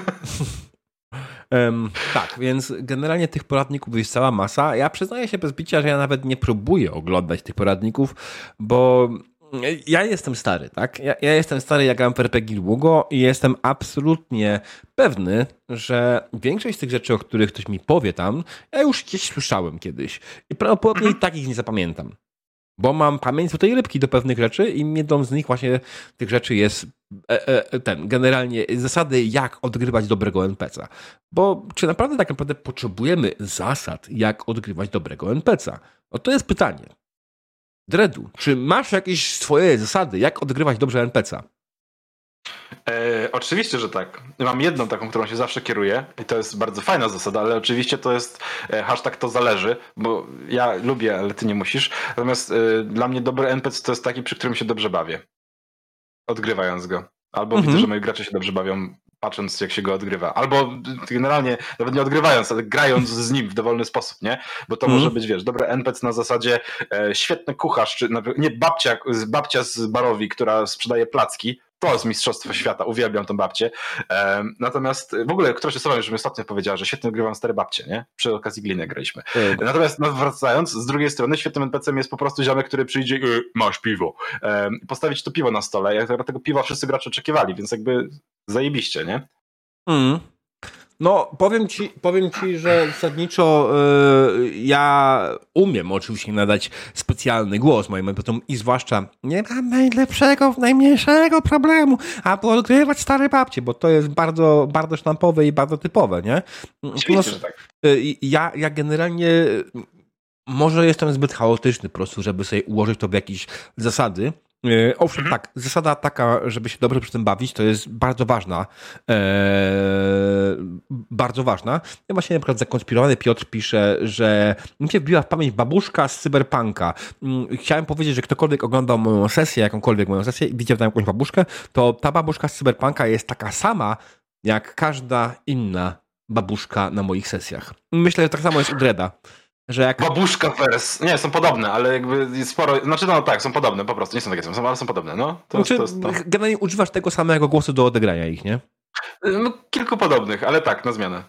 Tak, więc generalnie tych poradników jest cała masa. Ja przyznaję się bez bicia, że ja nawet nie próbuję oglądać tych poradników, bo ja jestem stary, tak? Ja jestem stary, jak gram w RPG długo i jestem absolutnie pewny, że większość z tych rzeczy, o których ktoś mi powie tam, ja już gdzieś słyszałem kiedyś i prawdopodobnie i tak ich nie zapamiętam. Bo mam pamięć tutaj rybki do pewnych rzeczy i jedną z nich właśnie tych rzeczy jest generalnie zasady, jak odgrywać dobrego NPC-a. Bo czy naprawdę tak naprawdę potrzebujemy zasad, jak odgrywać dobrego NPC-a? No to jest pytanie. Dredu, czy masz jakieś swoje zasady, jak odgrywać dobrze NPC-a? Oczywiście, że tak. Mam jedną taką, którą się zawsze kieruję i to jest bardzo fajna zasada, ale oczywiście to jest hashtag to zależy, bo ja lubię, ale ty nie musisz. Natomiast dla mnie dobry NPC to jest taki, przy którym się dobrze bawię. Odgrywając go. Albo widzę, że moi gracze się dobrze bawią, patrząc jak się go odgrywa. Albo generalnie, nawet nie odgrywając, ale grając z nim w dowolny sposób, nie? Bo to może być, wiesz, dobry NPC na zasadzie świetny kucharz, czy nie, babcia z barowi, która sprzedaje placki. To jest mistrzostwo świata, uwielbiam tą babcię. Natomiast w ogóle któraś osoba już mi ostatnio powiedziała, że świetnie odgrywam stare babcie, nie? Przy okazji gliny graliśmy. Natomiast wracając, z drugiej strony świetnym NPC-em jest po prostu ziomek, który przyjdzie i masz piwo. Postawić to piwo na stole. Jak tego piwa wszyscy gracze oczekiwali, więc jakby zajebiście, nie? No, powiem ci, że zasadniczo ja umiem oczywiście nadać specjalny głos moim NPC-om i zwłaszcza nie mam najmniejszego problemu, aby odgrywać stare babcie, bo to jest bardzo, bardzo sztampowe i bardzo typowe, nie? Oczywiście, że tak. Ja generalnie może jestem zbyt chaotyczny po prostu, żeby sobie ułożyć to w jakieś zasady, Owszem, tak, zasada taka, żeby się dobrze przy tym bawić, to jest bardzo ważna. Bardzo ważna. Ja właśnie na przykład zakonspirowany Piotr pisze, że mi się wbiła w pamięć babuszka z Cyberpunka. Chciałem powiedzieć, że ktokolwiek oglądał moją sesję, jakąkolwiek moją sesję i widział tam jakąś babuszkę, to ta babuszka z Cyberpunka jest taka sama, jak każda inna babuszka na moich sesjach. Myślę, że tak samo jest u Dreda. Że jak... Babuszka wers. Nie, są podobne, ale jakby sporo. Znaczy, no tak, są podobne po prostu. Nie są takie same, ale są podobne, no. Generalnie używasz tego samego głosu do odegrania ich, nie? No, kilku podobnych, ale tak, na zmianę.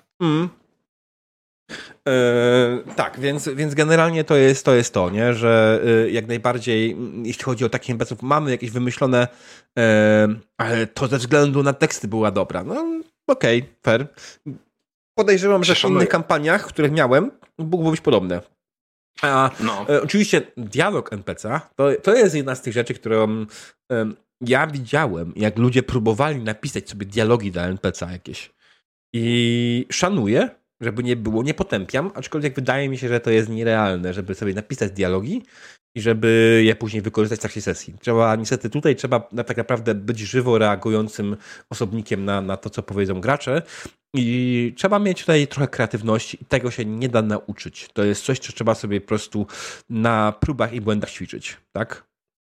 Tak, więc generalnie to jest to, nie? Że jak najbardziej, jeśli chodzi o takich NPC-ów, mamy jakieś wymyślone, ale to ze względu na teksty była dobra. No, okej, fair. Podejrzewam, że w innych kampaniach, których miałem, mogło być podobne. Oczywiście dialog NPC-a to jest jedna z tych rzeczy, którą ja widziałem, jak ludzie próbowali napisać sobie dialogi dla NPC-a jakieś. I szanuję, żeby nie było, nie potępiam, aczkolwiek wydaje mi się, że to jest nierealne, żeby sobie napisać dialogi i żeby je później wykorzystać w trakcie sesji. Niestety tutaj trzeba tak naprawdę być żywo reagującym osobnikiem na to, co powiedzą gracze i trzeba mieć tutaj trochę kreatywności i tego się nie da nauczyć. To jest coś, co trzeba sobie po prostu na próbach i błędach ćwiczyć, tak?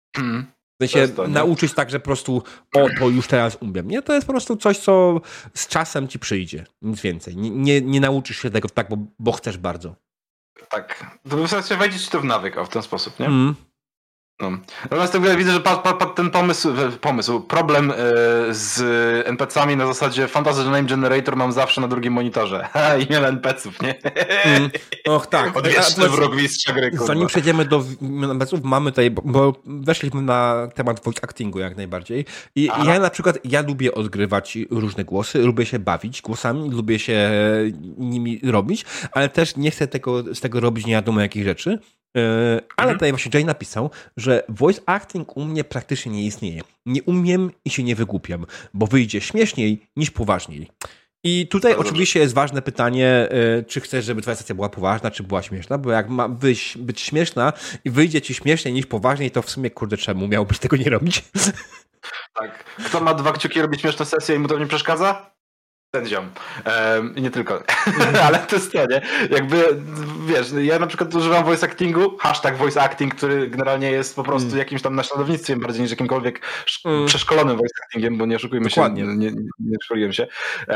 W sensie nauczyć tak, że po prostu to już teraz umiem. Nie, to jest po prostu coś, co z czasem ci przyjdzie. Nic więcej. Nie nauczysz się tego tak, bo chcesz bardzo. Tak. To wystarczy wejdzie ci to w nawyk, w ten sposób, nie? No. Natomiast widzę, że padł ten problem z NPC-ami na zasadzie Fantasy Name Generator mam zawsze na drugim monitorze. Imion NPC-ów, nie? Och, tak. Odwieczny wróg mistrza gry. Zanim przejdziemy do NPC-ów, mamy tutaj, bo weszliśmy na temat voice actingu jak najbardziej. I ja na przykład, lubię odgrywać różne głosy, lubię się bawić głosami, lubię się nimi robić, ale też nie chcę z tego robić nie wiadomo jakich rzeczy. Ale tutaj właśnie Jay napisał, że voice acting u mnie praktycznie nie istnieje. Nie umiem i się nie wygłupiam, bo wyjdzie śmieszniej niż poważniej. I tutaj oczywiście jest ważne pytanie, czy chcesz, żeby twoja sesja była poważna, czy była śmieszna, bo jak ma być śmieszna i wyjdzie ci śmieszniej niż poważniej, to w sumie, kurde, czemu miałbyś tego nie robić? Tak. Kto ma 2 kciuki robić śmieszne sesje i mu to nie przeszkadza? Ten ziom. I nie tylko. Ale to jest to, nie? Jakby, wiesz, ja na przykład używam voice actingu, hashtag voice acting, który generalnie jest po prostu jakimś tam naśladownictwem bardziej niż jakimkolwiek przeszkolonym voice actingiem, bo nie oszukujmy się, nie szkoliłem się.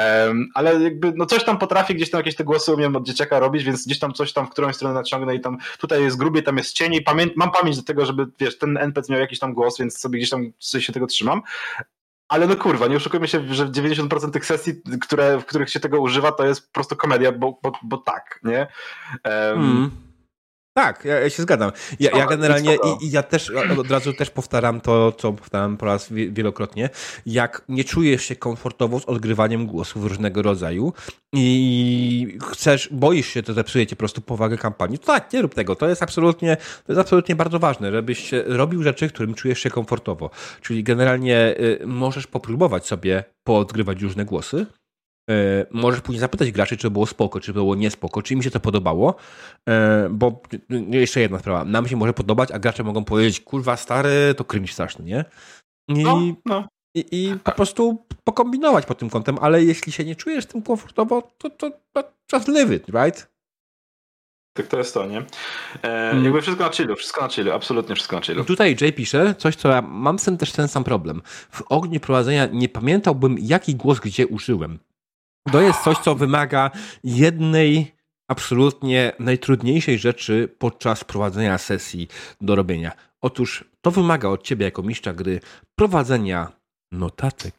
Ale jakby, no coś tam potrafię, gdzieś tam jakieś te głosy umiem od dzieciaka robić, więc gdzieś tam coś tam w którąś stronę naciągnę i tam tutaj jest grubiej, tam jest cień i mam pamięć do tego, żeby, wiesz, ten NPC miał jakiś tam głos, więc sobie gdzieś tam się tego trzymam. Ale no kurwa, nie oszukujmy się, że 90% tych sesji, w których się tego używa, to jest po prostu komedia, bo tak, nie? Tak, ja się zgadzam. Ja generalnie i ja też od razu też powtarzam to, co powtarzam po raz wielokrotnie. Jak nie czujesz się komfortowo z odgrywaniem głosów różnego rodzaju i boisz się, to zepsuje ci po prostu powagę kampanii, to tak, nie rób tego. To jest absolutnie bardzo ważne, żebyś robił rzeczy, którym czujesz się komfortowo. Czyli generalnie możesz popróbować sobie poodgrywać różne głosy. Możesz później zapytać graczy, czy było spoko, czy było niespoko, czy im się to podobało, bo jeszcze jedna sprawa, nam się może podobać, a gracze mogą powiedzieć, kurwa stary, to cringe straszny, nie? I po prostu pokombinować pod tym kątem, ale jeśli się nie czujesz tym komfortowo, to just live it, right? Tak to jest to, nie? Jakby wszystko na chillu, absolutnie wszystko na chillu. Tutaj Jay pisze coś, co ja mam z tym też ten sam problem. W ogniu prowadzenia nie pamiętałbym, jaki głos gdzie użyłem. To jest coś, co wymaga jednej absolutnie najtrudniejszej rzeczy podczas prowadzenia sesji do robienia. Otóż to wymaga od ciebie jako mistrza gry prowadzenia notatek.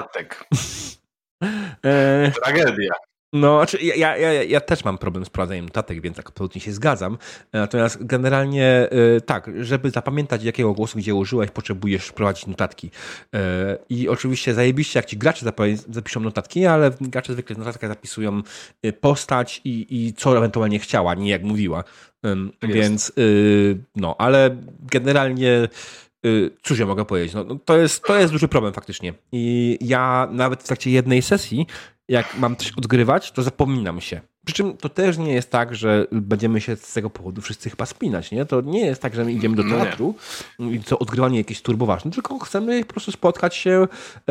Tragedia. No, znaczy ja też mam problem z prowadzeniem notatek, więc absolutnie się zgadzam. Natomiast generalnie tak, żeby zapamiętać jakiego głosu gdzie użyłeś, potrzebujesz prowadzić notatki. I oczywiście zajebiście, jak ci gracze zapiszą notatki, ale gracze zwykle w notatkach zapisują postać i co ewentualnie chciała, nie jak mówiła. Więc no, ale generalnie cóż ja mogę powiedzieć? No, to jest duży problem faktycznie. I ja nawet w trakcie jednej sesji, jak mam coś odgrywać, to zapominam się. Przy czym to też nie jest tak, że będziemy się z tego powodu wszyscy chyba spinać, nie? To nie jest tak, że my idziemy do teatru i to odgrywanie jakieś turboważne, tylko chcemy po prostu spotkać się.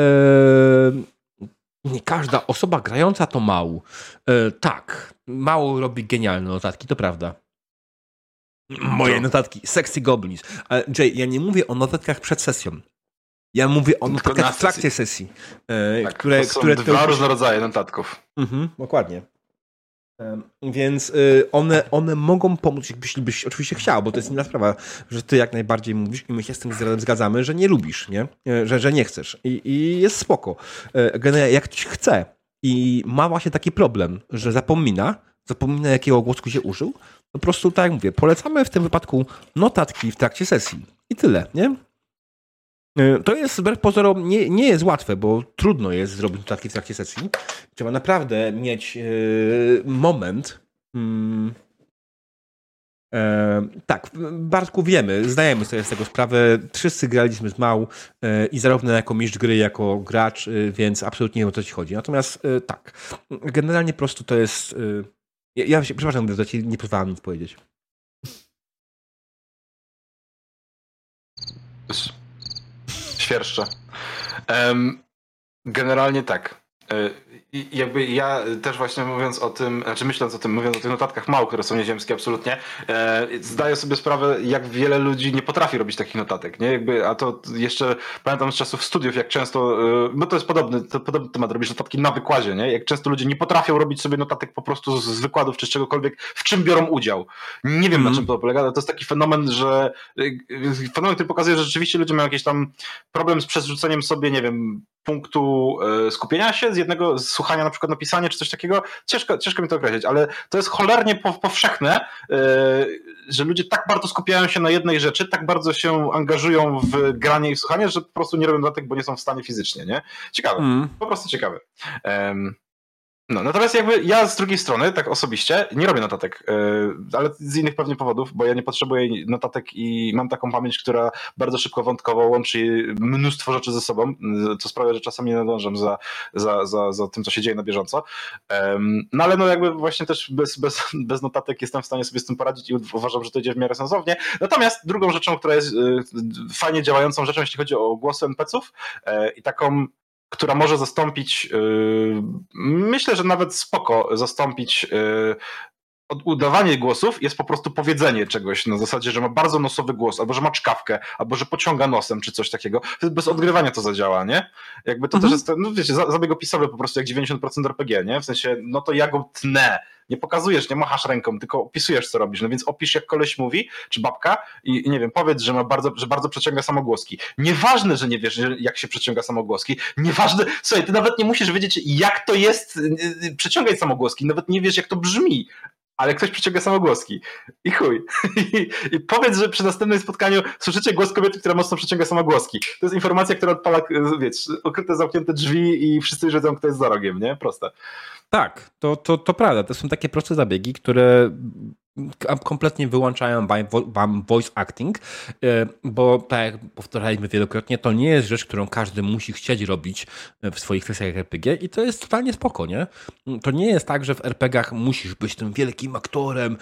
Nie każda osoba grająca to Mał. Tak, Mał robi genialne notatki, to prawda. Moje notatki, Sexy Goblins. Ale Jay, ja nie mówię o notatkach przed sesją. Ja mówię o notatkach w trakcie sesji. Tak, to są dwa różne rodzaje notatków. Dokładnie. Więc one mogą pomóc, jeśli byś oczywiście chciał, bo to jest inna sprawa, że ty jak najbardziej mówisz i my się z tym zgadzamy, że nie lubisz, nie? Że nie chcesz. I jest spoko. Generalnie jak ktoś chce i ma właśnie taki problem, że zapomina jakiego głosku się użył, po prostu tak jak mówię, polecamy w tym wypadku notatki w trakcie sesji. I tyle, nie? To jest wbrew pozorom nie jest łatwe, bo trudno jest zrobić notatki w trakcie sesji. Trzeba naprawdę mieć moment. Tak, Bartku, wiemy, zdajemy sobie z tego sprawę. Wszyscy graliśmy z Mał i zarówno jako mistrz gry, jako gracz, więc absolutnie nie wiem, o co ci chodzi. Natomiast tak, generalnie po prostu to jest... Ja się, przepraszam, że ci nie pozwalam nic powiedzieć. Świerszcze. Generalnie tak. Jakby ja też właśnie mówiąc o tym, myśląc o tym, mówiąc o tych notatkach Mał, które są nieziemskie absolutnie, zdaję sobie sprawę, jak wiele ludzi nie potrafi robić takich notatek, nie? Jakby, a to jeszcze pamiętam z czasów studiów, jak często, bo to jest podobny temat, robić notatki na wykładzie, nie? Jak często ludzie nie potrafią robić sobie notatek po prostu z wykładów czy z czegokolwiek, w czym biorą udział. Nie wiem, na czym to polega, ale to jest taki fenomen, który pokazuje, że rzeczywiście ludzie mają jakiś tam problem z przerzuceniem sobie, nie wiem, punktu skupienia się z jednego słuchania na przykład napisanie czy coś takiego. Ciężko mi to określić, ale to jest cholernie powszechne, że ludzie tak bardzo skupiają się na jednej rzeczy, tak bardzo się angażują w granie i w słuchanie, że po prostu nie robią notatek, bo nie są w stanie fizycznie, nie? Ciekawe, po prostu ciekawe. No, natomiast jakby ja z drugiej strony, tak osobiście, nie robię notatek, ale z innych pewnie powodów, bo ja nie potrzebuję notatek i mam taką pamięć, która bardzo szybko wątkowo łączy mnóstwo rzeczy ze sobą, co sprawia, że czasami nie nadążam za tym, co się dzieje na bieżąco. No ale no jakby właśnie też bez notatek jestem w stanie sobie z tym poradzić i uważam, że to idzie w miarę sensownie. Natomiast drugą rzeczą, która jest fajnie działającą rzeczą, jeśli chodzi o głosy NPC-ów i taką, która może zastąpić, myślę, że nawet spoko zastąpić udawanie głosów, jest po prostu powiedzenie czegoś na zasadzie, że ma bardzo nosowy głos, albo że ma czkawkę, albo że pociąga nosem, czy coś takiego. Bez odgrywania to zadziała, nie? Jakby to też jest, no wiecie, zabieg opisowy po prostu jak 90% RPG, nie? W sensie, no to ja go tnę. Nie pokazujesz, nie machasz ręką, tylko opisujesz, co robisz. No więc opisz, jak koleś mówi, czy babka i nie wiem, powiedz, że bardzo przeciąga samogłoski. Nieważne, że nie wiesz, jak się przeciąga samogłoski. Nieważne, słuchaj, ty nawet nie musisz wiedzieć, jak to jest przeciągać samogłoski. Nawet nie wiesz, jak to brzmi. Ale ktoś przeciąga samogłoski. I chuj. I powiedz, że przy następnym spotkaniu słyszycie głos kobiety, która mocno przeciąga samogłoski. To jest informacja, która odpala, wiecie, ukryte, zamknięte drzwi i wszyscy już wiedzą, kto jest za rogiem, nie? Proste. Tak, to prawda. To są takie proste zabiegi, które kompletnie wyłączają wam voice acting, bo tak jak powtarzaliśmy wielokrotnie, to nie jest rzecz, którą każdy musi chcieć robić w swoich sesjach RPG i to jest totalnie spoko, nie? To nie jest tak, że w RPGach musisz być tym wielkim aktorem,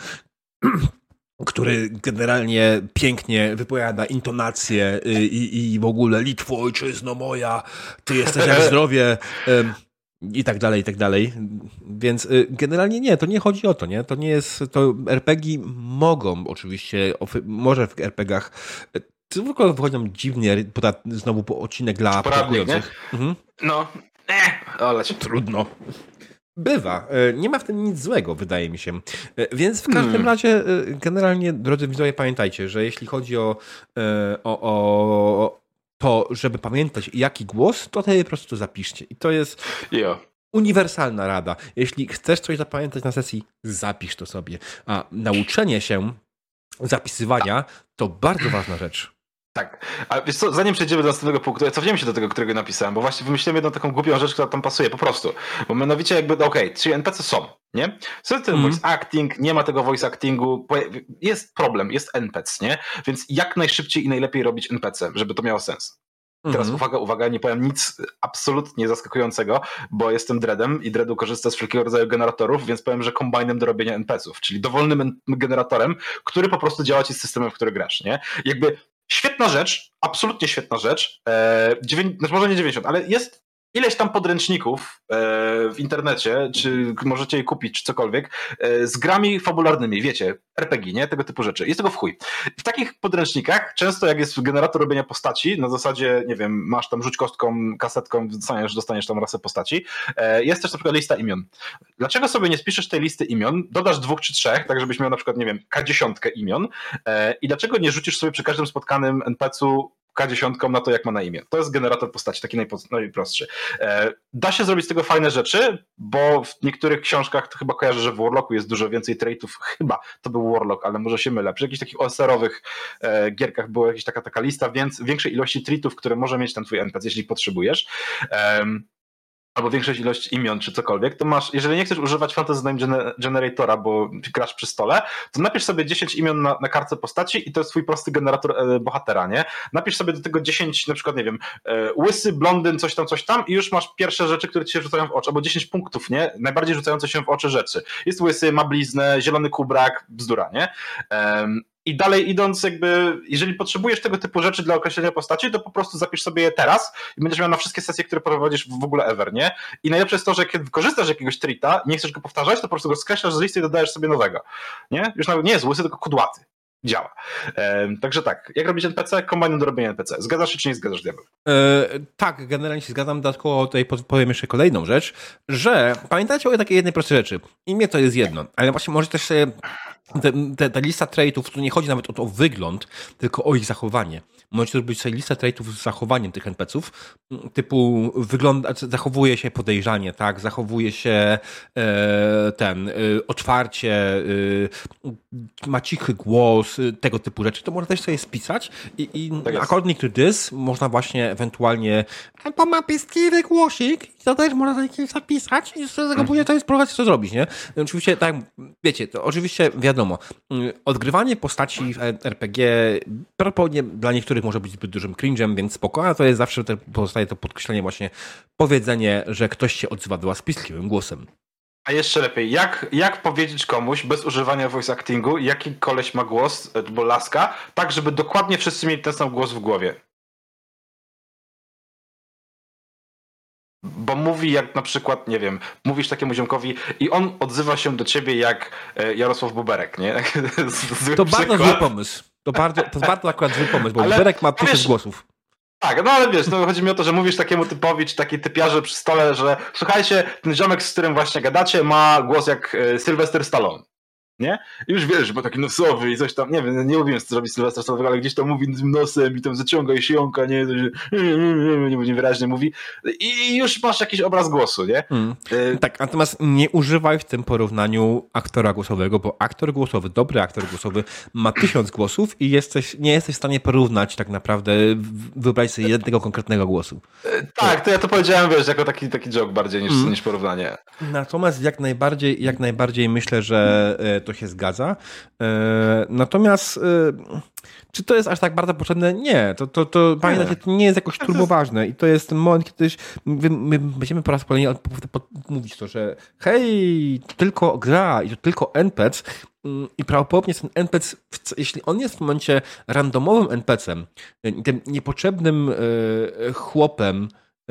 który generalnie pięknie wypowiada intonacje i w ogóle Litwo, ojczyzno moja, ty jesteś jak zdrowie, i tak dalej, i tak dalej. Więc generalnie nie, to nie chodzi o to, nie? To nie jest, to RPG mogą oczywiście, może w RPGach tylko wychodzą dziwnie, znowu po odcinek dla początkujących. No, ale trudno. Bywa. Nie ma w tym nic złego, wydaje mi się. Więc w każdym razie, generalnie, drodzy widzowie, pamiętajcie, że jeśli chodzi o to, żeby pamiętać jaki głos, to po prostu zapiszcie. I to jest uniwersalna rada. Jeśli chcesz coś zapamiętać na sesji, zapisz to sobie. A nauczenie się zapisywania to bardzo ważna rzecz. Tak, a wiesz co, zanim przejdziemy do następnego punktu, ja cofniemy się do tego, którego napisałem, bo właśnie wymyśliłem jedną taką głupią rzecz, która tam pasuje, po prostu. Bo mianowicie jakby, czyli NPC są, nie? Są ten voice acting, nie ma tego voice actingu, jest problem, jest NPC, nie? Więc jak najszybciej i najlepiej robić NPC, żeby to miało sens. Teraz uwaga, nie powiem nic absolutnie zaskakującego, bo jestem Dreadem i Dreadu korzysta z wszelkiego rodzaju generatorów, więc powiem, że kombajnem do robienia NPC-ów, czyli dowolnym generatorem, który po prostu działa ci z systemem, w który grasz, nie? Jakby świetna rzecz, absolutnie świetna rzecz, może nie 90, ale jest ileś tam podręczników w internecie, czy możecie je kupić, czy cokolwiek, z grami fabularnymi, wiecie, RPG, nie? Tego typu rzeczy. Jest tego w chuj. W takich podręcznikach często jak jest generator robienia postaci, na zasadzie, nie wiem, masz tam rzuć kostką, kasetką, dostaniesz tam rasę postaci, jest też na przykład lista imion. Dlaczego sobie nie spiszesz tej listy imion, dodasz 2 czy 3, tak żebyś miał na przykład, nie wiem, K10 imion i dlaczego nie rzucisz sobie przy każdym spotkanym NPC-u K10 na to, jak ma na imię. To jest generator postaci, taki najprostszy. Da się zrobić z tego fajne rzeczy, bo w niektórych książkach to chyba kojarzę, że w Warlocku jest dużo więcej traitów, chyba to był Warlock, ale może się mylę. Przy jakichś takich OSR-owych gierkach była jakaś taka lista, więc większej ilości traitów, które może mieć ten twój NPC, jeśli potrzebujesz. Albo większość ilość imion, czy cokolwiek, to masz, jeżeli nie chcesz używać Fantasy Name Generatora, bo grasz przy stole, to napisz sobie 10 imion na kartce postaci i to jest twój prosty generator bohatera, nie? Napisz sobie do tego 10, na przykład, nie wiem, łysy, blondyn, coś tam i już masz pierwsze rzeczy, które ci się rzucają w oczy, albo 10 punktów, nie? Najbardziej rzucające się w oczy rzeczy. Jest łysy, ma bliznę, zielony kubrak, bzdura, nie? I dalej idąc, jakby, jeżeli potrzebujesz tego typu rzeczy dla określenia postaci, to po prostu zapisz sobie je teraz i będziesz miał na wszystkie sesje, które prowadzisz w ogóle ever, nie? I najlepsze jest to, że kiedy korzystasz z jakiegoś treata, nie chcesz go powtarzać, to po prostu go skreślasz z listy i dodajesz sobie nowego, nie? Już nawet nie jest łysy, tylko kudłaty. Działa. Także tak, jak robić NPC? Kombajnem do robienia NPC. Zgadzasz się, czy nie zgadzasz, Diabeł? Tak, generalnie się zgadzam, dodatkowo tutaj powiem jeszcze kolejną rzecz, że pamiętajcie o takiej jednej prostej rzeczy. Imię to jest jedno, ale właśnie może też ta lista traitów, tu nie chodzi nawet o wygląd, tylko o ich zachowanie. Możecie zrobić sobie listę traitów z zachowaniem tych NPC-ów, typu zachowuje się podejrzanie, tak, zachowuje się otwarcie, ma cichy głos, tego typu rzeczy, to można też sobie spisać i tak according to this można właśnie ewentualnie albo ma piskliwy głosik i to też można sobie zapisać i z tego później to jest spróbować co zrobić, nie? Oczywiście, tak, wiecie, to oczywiście wiadomo, odgrywanie postaci w RPG prawdopodobnie dla niektórych może być zbyt dużym cringe'em, więc spoko, ale to jest zawsze pozostaje to podkreślenie właśnie, powiedzenie, że ktoś się odzywa do was piskliwym głosem. A jeszcze lepiej, jak powiedzieć komuś bez używania voice actingu, jaki koleś ma głos, bo laska, tak żeby dokładnie wszyscy mieli ten sam głos w głowie. Bo mówi jak na przykład, nie wiem, mówisz takiemu ziomkowi i on odzywa się do ciebie jak Jarosław Buberek, nie? To bardzo zły pomysł. To bardzo akurat zły pomysł, bo Buberek ma 1000 głosów. Tak, no ale wiesz, no chodzi mi o to, że mówisz takiemu typowi, czy takiej typiarze przy stole, że słuchajcie, ten ziomek, z którym właśnie gadacie, ma głos jak Sylwester Stallone. Nie? I już wiesz, bo taki nosowy i coś tam, nie wiem, nie mówiłem, co robi Sylwester Stallone, ale gdzieś tam mówi tym nosem i tam zaciąga i się jąka, nie wyraźnie mówi i już masz jakiś obraz głosu, nie? Tak, natomiast nie używaj w tym porównaniu aktora głosowego, bo aktor głosowy, dobry aktor głosowy ma 1000 głosów i nie jesteś w stanie porównać tak naprawdę, wybrać sobie jednego konkretnego głosu. Tak, to ja to powiedziałem, wiesz, jako taki joke bardziej niż porównanie. Natomiast jak najbardziej myślę, że to się zgadza. Natomiast czy to jest aż tak bardzo potrzebne? Nie. To pamiętajcie, to nie jest jakoś turboważne i to jest ten moment, kiedy my będziemy po raz kolejny mówić to, że hej, to tylko gra i to tylko NPC i prawdopodobnie ten NPC, jeśli on jest w momencie randomowym NPC-em, tym niepotrzebnym chłopem,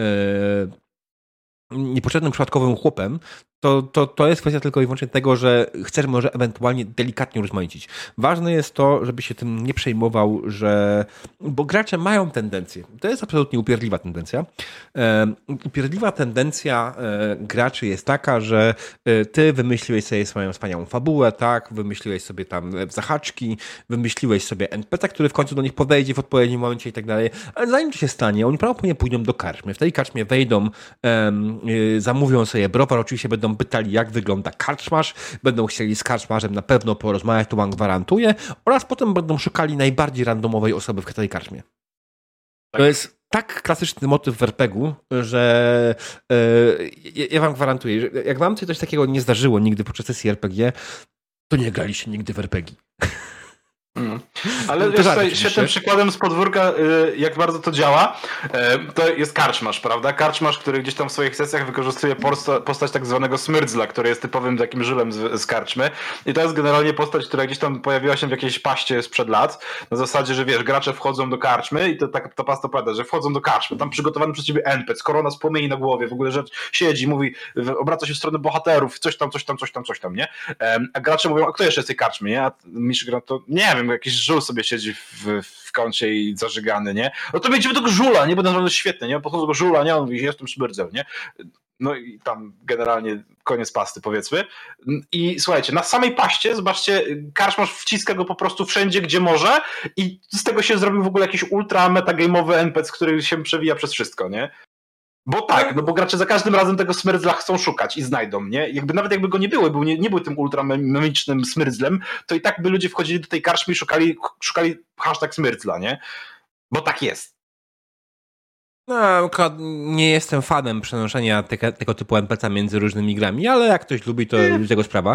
niepotrzebnym przypadkowym chłopem, to jest kwestia tylko i wyłącznie tego, że chcesz może ewentualnie delikatnie urozmaicić. Ważne jest to, żeby się tym nie przejmował, bo gracze mają tendencję. To jest absolutnie upierdliwa tendencja. Upierdliwa tendencja graczy jest taka, że ty wymyśliłeś sobie swoją wspaniałą fabułę, tak? Wymyśliłeś sobie tam zahaczki, wymyśliłeś sobie NPC, który w końcu do nich podejdzie w odpowiednim momencie i tak dalej. Ale zanim to się stanie, oni prawdopodobnie pójdą do karczmy. W tej karczmie wejdą, zamówią sobie browar, oczywiście będą pytali, jak wygląda karczmarz, będą chcieli z karczmarzem na pewno porozmawiać, to wam gwarantuję, oraz potem będą szukali najbardziej randomowej osoby w tej karczmie. Tak. To jest tak klasyczny motyw w RPG-u, że ja wam gwarantuję, że jak wam coś takiego nie zdarzyło nigdy podczas sesji RPG, to nie graliście nigdy w RPG. Ale wiesz, tutaj świetnym przykładem z podwórka, jak bardzo to działa, to jest karczmarz, prawda? Karczmarz, który gdzieś tam w swoich sesjach wykorzystuje postać tak zwanego smyrdzla, który jest typowym takim żulem z karczmy. I to jest generalnie postać, która gdzieś tam pojawiła się w jakiejś paście sprzed lat. Na zasadzie, że wiesz, gracze wchodzą do karczmy i to tak ta pasta powiada, że wchodzą do karczmy, tam przygotowany przez ciebie NPC, korona z płomieni na głowie, w ogóle rzecz siedzi, mówi, obraca się w stronę bohaterów, coś tam, nie? A gracze mówią, a kto jeszcze jest w tej karczmie, nie? A mistrz gra to, nie wiem, jakiś żul sobie siedzi w kącie i zażygany, nie? No to będziemy tego żula, nie? Bo naprawdę świetne, nie? Podchodzą do żula, nie? On mówi, jestem szmyrdzem, nie? No i tam generalnie koniec pasty, powiedzmy. I słuchajcie, na samej paście, zobaczcie, karczmarz wciska go po prostu wszędzie, gdzie może i z tego się zrobił w ogóle jakiś ultra metagame'owy NPC, który się przewija przez wszystko, nie? Bo tak, no bo gracze za każdym razem tego smyrdzla chcą szukać i znajdą, nie? Nawet jakby go nie było, nie był tym ultramemicznym smyrdzlem, to i tak by ludzie wchodzili do tej karczmy i szukali hashtag smyrdzla, nie? Bo tak jest. No, nie jestem fanem przenoszenia tego typu NPC między różnymi grami, ale jak ktoś lubi, to jego sprawa.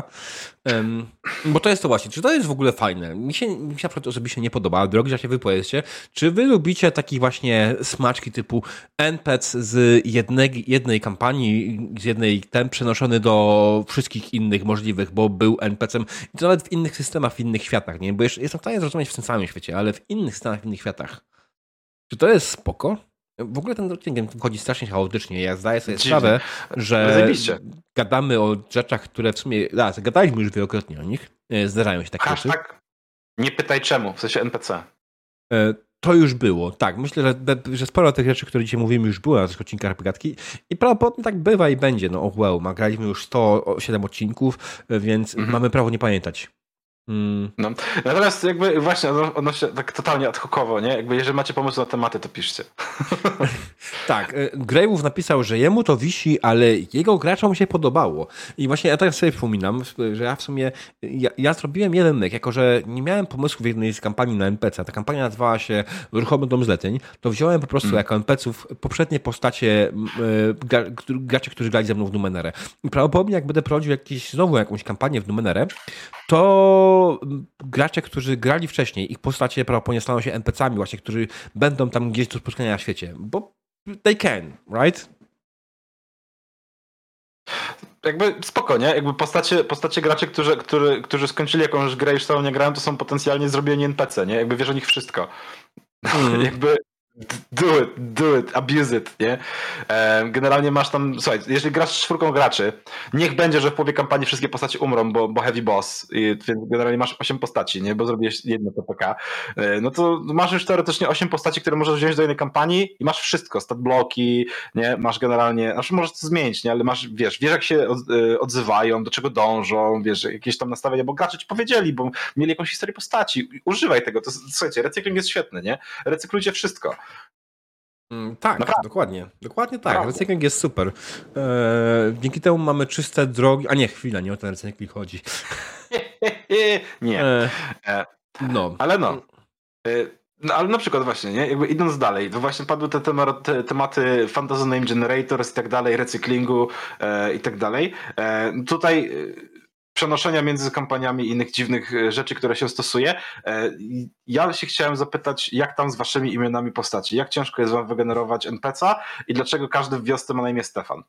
Bo to jest to właśnie, czy to jest w ogóle fajne? Mi się na przykład osobiście nie podoba, drogi żarcie, wy powiedzcie, czy wy lubicie takich właśnie smaczki typu NPC z jednej kampanii, z jednej przenoszony do wszystkich innych możliwych, bo był NPC-em i to nawet w innych systemach, w innych światach, nie? Bo jestem w stanie zrozumieć w tym samym świecie, ale w innych systemach, w innych światach. Czy to jest spoko? W ogóle ten odcinek wchodzi strasznie chaotycznie. Ja zdaję sobie sprawę, że gadamy o rzeczach, które w sumie... Gadaliśmy już wielokrotnie o nich. Zdarzają się takie rzeczy. Nie pytaj czemu, w sensie NPC. To już było, tak. Myślę, że sporo tych rzeczy, które dzisiaj mówimy, już było na tych odcinkach Repegatki i prawdopodobnie tak bywa i będzie. No graliśmy już 107 odcinków, więc mamy prawo nie pamiętać. No. Natomiast jakby właśnie odnośnie tak totalnie ad hocowo, nie? Jakby jeżeli macie pomysł na tematy, to piszcie. Tak, Grave'ów napisał, że jemu to wisi, ale jego graczom się podobało. I właśnie ja teraz sobie przypominam, że ja w sumie ja zrobiłem jeden myk, jako że nie miałem pomysłu w jednej z kampanii na NPC. Ta kampania nazywała się Ruchomy Dom Zleceń, to wziąłem po prostu jako NPC-ów poprzednie postacie graczy, którzy grali ze mną w Numenerę. I prawdopodobnie jak będę prowadził znowu jakąś kampanię w Numenerę, to gracze, którzy grali wcześniej, ich postacie prawdopodobnie staną się NPC-ami właśnie, którzy będą tam gdzieś do spotkania na świecie. Bo they can, right? Jakby spoko, nie? Jakby postacie graczy, którzy skończyli jakąś grę i już całą nie grają, to są potencjalnie zrobieni NPC, nie? Jakby wiesz o nich wszystko. Jakby do it, abuse it, nie? Generalnie masz tam, słuchaj, jeżeli grasz z 4 graczy, niech będzie, że w połowie kampanii wszystkie postacie umrą, bo heavy boss, więc generalnie masz 8 postaci, nie? Bo zrobiłeś jedno PPK, no to masz już teoretycznie 8 postaci, które możesz wziąć do jednej kampanii i masz wszystko, stat bloki, nie? Masz generalnie, znaczy możesz to zmienić, nie? Ale masz, wiesz jak się odzywają, do czego dążą, wiesz, jakieś tam nastawienia, bo gracze ci powiedzieli, bo mieli jakąś historię postaci, używaj tego, to słuchajcie, recykling jest świetny, nie? Recyklujcie wszystko. Tak, dokładnie tak. Recykling jest super. Dzięki temu mamy czyste drogi. A nie, chwila, nie o ten recykling chodzi. Nie. Ale ale na przykład właśnie, nie? Jakby idąc dalej, to właśnie padły te tematy Fantasy Name Generators i tak dalej, recyklingu i tak dalej. Tutaj przenoszenia między kampaniami i innych dziwnych rzeczy, które się stosuje. Ja się chciałem zapytać, jak tam z waszymi imionami postaci? Jak ciężko jest wam wygenerować NPC-a i dlaczego każdy w wiosce ma na imię Stefan?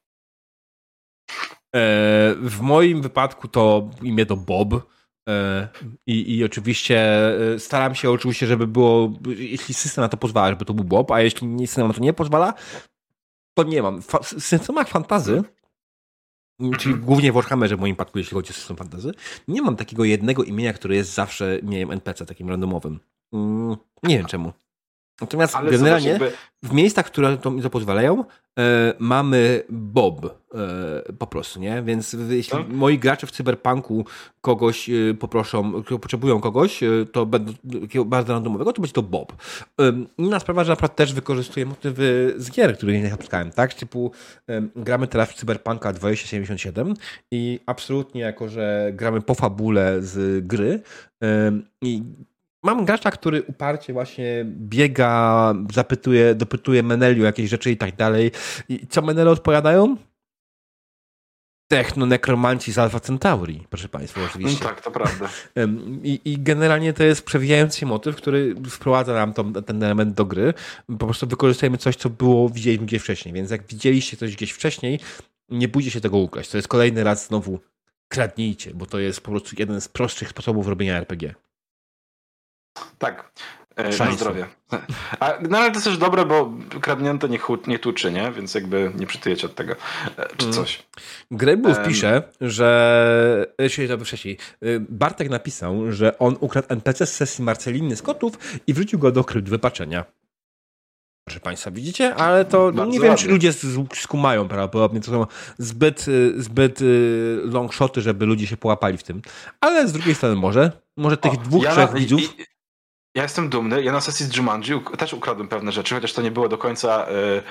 W moim wypadku to imię to Bob. I oczywiście staram się oczywiście, żeby było, jeśli system na to pozwala, żeby to był Bob, a jeśli system na to nie pozwala, to nie mam. W systemach fantasy, czyli głównie w Warhammerze w moim przypadku, jeśli chodzi o system fantasy, nie mam takiego jednego imienia, które jest zawsze imieniem NPC, takim randomowym. Nie wiem czemu. Natomiast generalnie w miejscach, które to pozwalają, mamy Bob po prostu, nie? Więc jeśli moi gracze w Cyberpunku kogoś potrzebują kogoś, to będą takiego bardzo randomowego, to będzie to Bob. Inna sprawa, że na przykład też wykorzystuję motywy z gier, których nie napotkałem, tak? Typu gramy teraz w Cyberpunka 2077 i absolutnie jako, że gramy po fabule z gry i mam gracza, który uparcie właśnie biega, dopytuje Meneli o jakieś rzeczy i tak dalej. I co Menele odpowiadają? Techno-nekromanci z Alpha Centauri, proszę Państwa, oczywiście. No tak, to prawda. I generalnie to jest przewijający się motyw, który wprowadza nam ten element do gry. Po prostu wykorzystajemy coś, co widzieliśmy gdzieś wcześniej, więc jak widzieliście coś gdzieś wcześniej, nie bójcie się tego ukraść. To jest kolejny raz znowu kradnijcie, bo to jest po prostu jeden z prostszych sposobów robienia RPG. Tak. Na zdrowie. A generalnie to jest też dobre, bo kradnięte nie tuczy, nie? Więc jakby nie przytyjecie od tego. Czy coś. Grejbus pisze, że... Wcześniej. Bartek napisał, że on ukradł NPC z sesji Marceliny z Kotów i wrzucił go do krypt wypaczenia. Proszę Państwa, widzicie? Ale to bardzo nie wiem, ładnie. czy ludzie skumają prawdopodobnie. To są zbyt long shoty, żeby ludzie się połapali w tym. Ale z drugiej strony może tych trzech widzów... Ja jestem dumny. Ja na sesji z Jumanji też ukradłem pewne rzeczy, chociaż to nie było do końca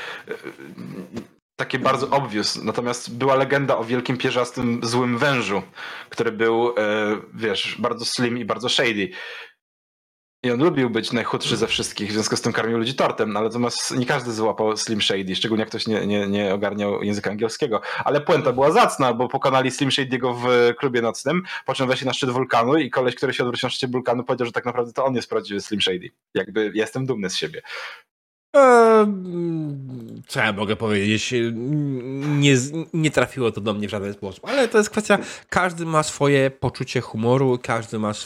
takie bardzo obvious. Natomiast była legenda o wielkim pierzastym złym wężu, który był, bardzo slim i bardzo shady. I on lubił być najchudszy ze wszystkich, w związku z tym karmił ludzi tortem, natomiast nie każdy złapał Slim Shady, szczególnie jak ktoś nie ogarniał języka angielskiego. Ale puenta była zacna, bo pokonali Slim Shady'ego w klubie nocnym, po czym weszli na szczyt wulkanu i koleś, który się odwrócił na szczycie wulkanu, powiedział, że tak naprawdę to on jest prawdziwy Slim Shady. Jakby jestem dumny z siebie. Co ja mogę powiedzieć? Nie trafiło to do mnie w żaden sposób, ale to jest kwestia, każdy ma swoje poczucie humoru, każdy ma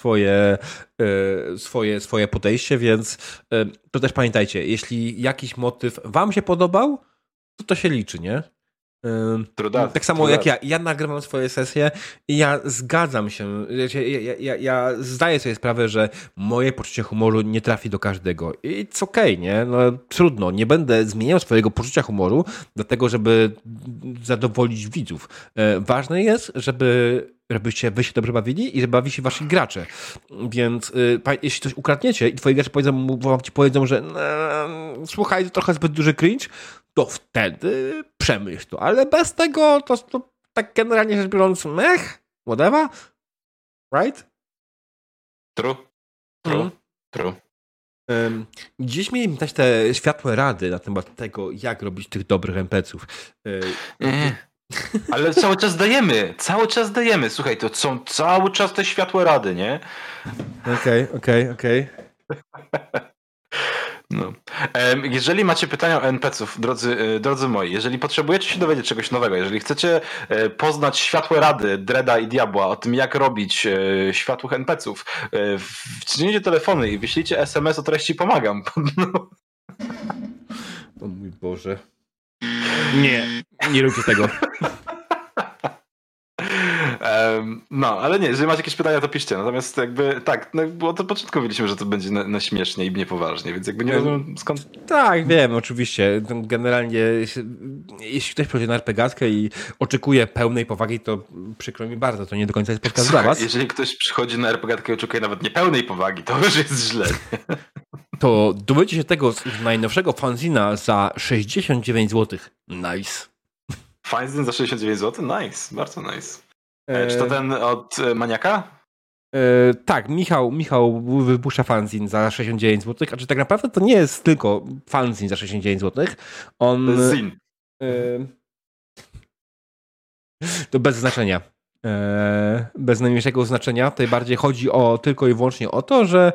swoje podejście, więc to też pamiętajcie, jeśli jakiś motyw wam się podobał, to się liczy, nie? Tak samo jak ja nagrywam swoje sesje i ja zgadzam się, ja zdaję sobie sprawę, że moje poczucie humoru nie trafi do każdego. I it's okej, nie? No trudno, nie będę zmieniał swojego poczucia humoru dlatego, żeby zadowolić widzów. Ważne jest, żebyście wy się dobrze bawili i że bawi się wasi gracze. Więc jeśli coś ukradniecie i twoi gracze powiedzą, że słuchaj, to trochę zbyt duży cringe, to wtedy przemyśl to. Ale bez tego to tak generalnie rzecz biorąc whatever, right? True. Dziś mieliśmy dać te światłe rady na temat tego, jak robić tych dobrych NPC-ów. Ale cały czas dajemy. Słuchaj, to są cały czas te światłe rady, nie? Okej. No. Jeżeli macie pytania o NPC-ów, drodzy moi, jeżeli potrzebujecie się dowiedzieć czegoś nowego, jeżeli chcecie poznać światłe rady Dreda i Diabła o tym, jak robić światłych NPC-ów, wciśnijcie telefony i wyślijcie SMS o treści pomagam. O mój Boże. Nie róbcie tego. No, ale nie, jeżeli macie jakieś pytania, to piszcie. Natomiast jakby tak, bo od początku mówiliśmy, że to będzie na śmiesznie i niepoważnie, więc jakby nie wiem skąd... Tak, wiem, oczywiście. Generalnie jeśli ktoś przychodzi na RPGatkę i oczekuje pełnej powagi, to przykro mi bardzo, to nie do końca jest podcast dla was. Jeżeli ktoś przychodzi na RPGatkę i oczekuje nawet niepełnej powagi, to już jest źle. To dowiecie się tego z najnowszego fanzina za 69 zł. Nice. Fanzin za 69 zł? Nice, bardzo nice. Czy to ten od Maniaka? Tak, Michał wypuszcza fanzin za 69 zł, a czy tak naprawdę to nie jest tylko fanzin za 69 zł. On... To jest zin. To bez znaczenia. Bez najmniejszego znaczenia. Tutaj bardziej chodzi tylko i wyłącznie o to, że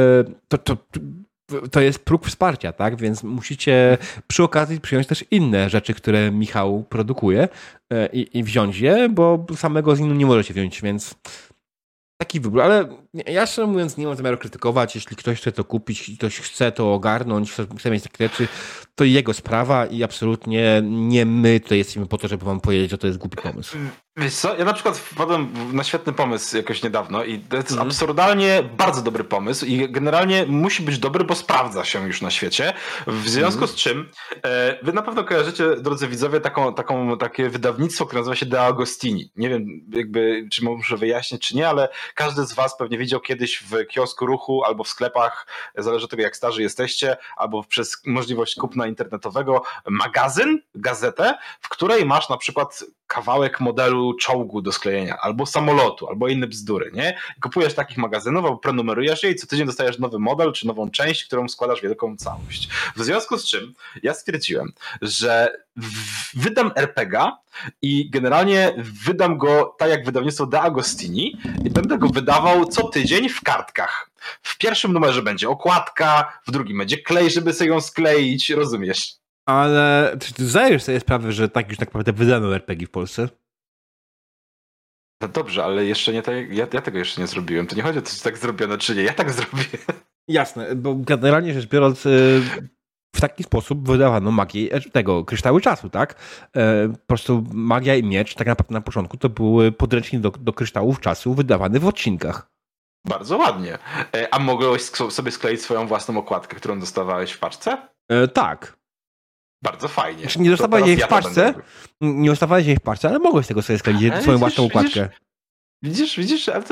to jest próg wsparcia, tak? Więc musicie przy okazji przyjąć też inne rzeczy, które Michał produkuje i wziąć je, bo samego zinu nie możecie wziąć, więc taki wybór. Ale ja szczerze mówiąc nie mam zamiaru krytykować. Jeśli ktoś chce to kupić, ktoś chce to ogarnąć, chce mieć takie rzeczy, to jego sprawa i absolutnie nie my tutaj jesteśmy po to, żeby wam powiedzieć, że to jest głupi pomysł. Wiesz co, ja na przykład wpadłem na świetny pomysł jakoś niedawno i to jest absurdalnie bardzo dobry pomysł i generalnie musi być dobry, bo sprawdza się już na świecie. W związku z czym wy na pewno kojarzycie, drodzy widzowie, takie wydawnictwo, które nazywa się De Agostini. Nie wiem, czy muszę wyjaśnić, czy nie, ale każdy z was pewnie widział kiedyś w kiosku Ruchu albo w sklepach, zależy od tego, jak starzy jesteście, albo przez możliwość kupna internetowego gazetę, w której masz na przykład kawałek modelu modelu czołgu do sklejenia, albo samolotu, albo inne bzdury, nie? Kupujesz takich magazynów, albo prenumerujesz je i co tydzień dostajesz nowy model, czy nową część, którą składasz w wielką całość. W związku z czym ja stwierdziłem, że wydam RPG i generalnie wydam go tak jak wydawnictwo De Agostini i będę go wydawał co tydzień w kartkach. W pierwszym numerze będzie okładka, w drugim będzie klej, żeby sobie ją skleić, rozumiesz? Ale czy ty zdajesz sobie sprawę, że tak już tak naprawdę wydano RPG w Polsce? No dobrze, ale jeszcze nie tak, ja tego jeszcze nie zrobiłem. To nie chodzi o to, czy tak zrobiono, czy nie. Ja tak zrobię. Jasne, bo generalnie rzecz biorąc w taki sposób wydawano magię tego kryształy czasu, tak? Po prostu magia i miecz tak naprawdę na początku to były podręczniki do kryształów czasu wydawane w odcinkach. Bardzo ładnie. A mogłeś sobie skleić swoją własną okładkę, którą dostawałeś w paczce? Tak. Bardzo fajnie. Znaczy, nie dostawałeś jej w paczce, ale mogłeś tego sobie skleić, swoją własną okładkę. Widzisz, ale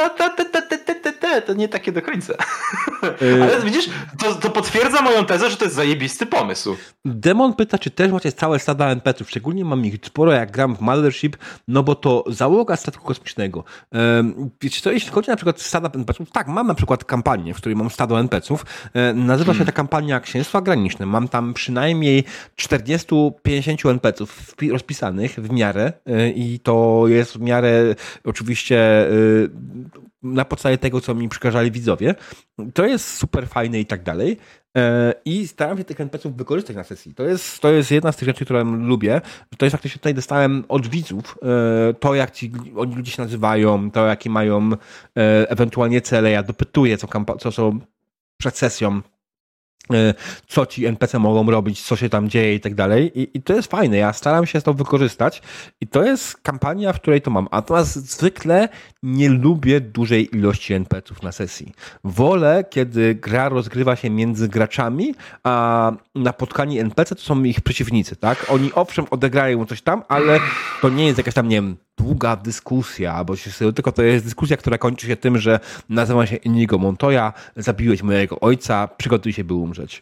to nie takie do końca. Ale widzisz, to potwierdza moją tezę, że to jest zajebisty pomysł. Demon pyta, czy też macie całe stada NPC-ów. Szczególnie mam ich sporo, jak gram w Mothership, no bo to załoga statku kosmicznego. Wiecie co, jeśli chodzi na przykład stada NPC-ów, tak, mam na przykład kampanię, w której mam stado NPC-ów. Nazywa się ta kampania Księstwa Graniczne. Mam tam przynajmniej 40-50 NPC-ów rozpisanych w miarę i to jest w miarę oczywiście na podstawie tego, co mi przekażali widzowie. To jest super fajne i tak dalej. I staram się tych NPC-ów wykorzystać na sesji. To jest jedna z tych rzeczy, które lubię. To jest faktycznie tutaj dostałem od widzów to, jak oni ludzie się nazywają, to jakie mają ewentualnie cele. Ja dopytuję, co przed sesją, co ci NPC mogą robić, co się tam dzieje i tak dalej. I to jest fajne. Ja staram się to wykorzystać i to jest kampania, w której to mam. Natomiast zwykle nie lubię dużej ilości NPC-ów na sesji. Wolę, kiedy gra rozgrywa się między graczami, a napotkani NPC to są ich przeciwnicy, tak? Oni owszem odegrają coś tam, ale to nie jest jakaś tam, nie wiem, długa dyskusja, tylko to jest dyskusja, która kończy się tym, że nazywam się Inigo Montoya, zabiłeś mojego ojca, przygotuj się, by umrzeć.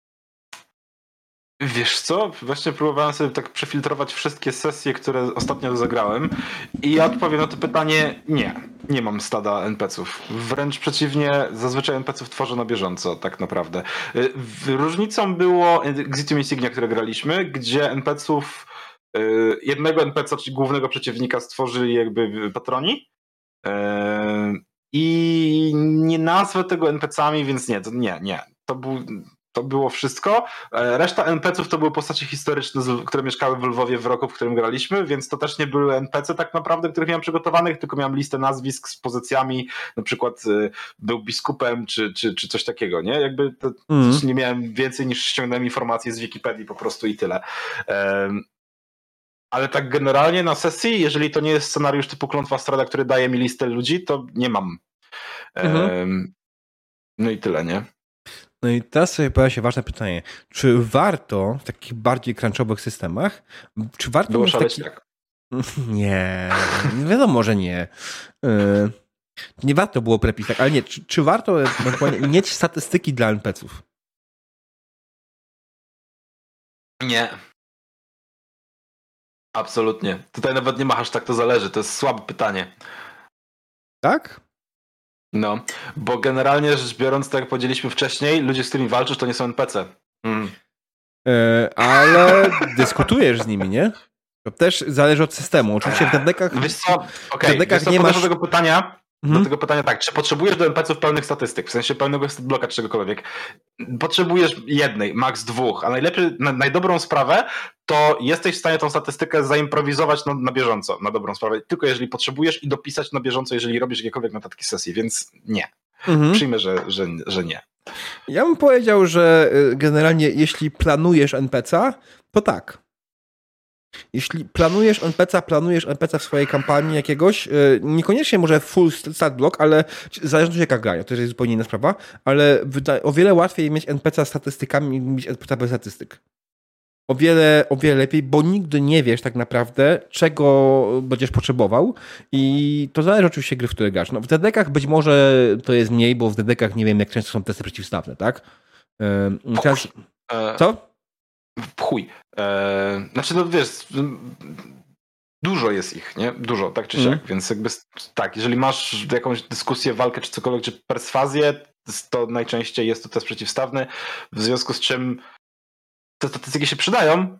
Wiesz co? Właśnie próbowałem sobie tak przefiltrować wszystkie sesje, które ostatnio zagrałem i ja odpowiem na to pytanie nie mam stada NPC-ów. Wręcz przeciwnie, zazwyczaj NPC-ów tworzę na bieżąco, tak naprawdę. Różnicą było Exitum Insignia, które graliśmy, gdzie NPC-ów jednego NPC, czyli głównego przeciwnika, stworzyli jakby patroni i nie nazwę tego NPC-ami, więc nie. To było wszystko. Reszta NPC-ów to były postacie historyczne, które mieszkały w Lwowie w roku, w którym graliśmy, więc to też nie były NPC tak naprawdę, których miałem przygotowanych, tylko miałem listę nazwisk z pozycjami, na przykład był biskupem, czy coś takiego, nie? Jakby nie miałem więcej niż ściągnąłem informacje z Wikipedii po prostu i tyle. Ale tak generalnie na sesji, jeżeli to nie jest scenariusz typu Klątwa Strada, który daje mi listę ludzi, to nie mam. No i tyle, nie? No i teraz sobie pojawia się ważne pytanie. Czy warto w takich bardziej crunchowych systemach, czy warto było mieć szaleć taki... tak? Nie, wiadomo, że nie. Nie warto było prepisać, tak, ale nie. Czy warto mieć statystyki dla NPC-ów? Nie. Absolutnie. Tutaj nawet nie ma hashtag, to zależy. To jest słabe pytanie. Tak? No, bo generalnie rzecz biorąc, tak jak powiedzieliśmy wcześniej, ludzie, z którymi walczysz, to nie są NPC. Ale dyskutujesz z nimi, nie? To też zależy od systemu. Oczywiście w Deadekach... Wiesz co, nie masz... Do tego pytania tak, czy potrzebujesz do NPC-ów pełnych statystyk, w sensie pełnego bloka czy czegokolwiek? Potrzebujesz jednej, maks dwóch, a najlepiej, na dobrą sprawę, to jesteś w stanie tą statystykę zaimprowizować na bieżąco, na dobrą sprawę, tylko jeżeli potrzebujesz i dopisać na bieżąco, jeżeli robisz jakiekolwiek notatki sesji, więc nie. Przyjmę, że nie. Ja bym powiedział, że generalnie jeśli planujesz NPC-a, to tak. Jeśli planujesz NPC w swojej kampanii jakiegoś, niekoniecznie może full stat block, ale zależnie jaka gra, to jest zupełnie inna sprawa, ale o wiele łatwiej mieć NPC z statystykami niż NPC bez statystyk. O wiele lepiej, bo nigdy nie wiesz tak naprawdę, czego będziesz potrzebował i to zależy oczywiście gry, w które grasz. No, w DD-kach być może to jest mniej, bo w DD-kach nie wiem, jak często są testy przeciwstawne, tak? Co? Chuj. Znaczy, no wiesz, dużo jest ich, nie? Dużo, tak czy siak. Więc jakby tak, jeżeli masz jakąś dyskusję, walkę czy cokolwiek, czy perswazję, to najczęściej jest to test przeciwstawny, w związku z czym te statystyki się przydają,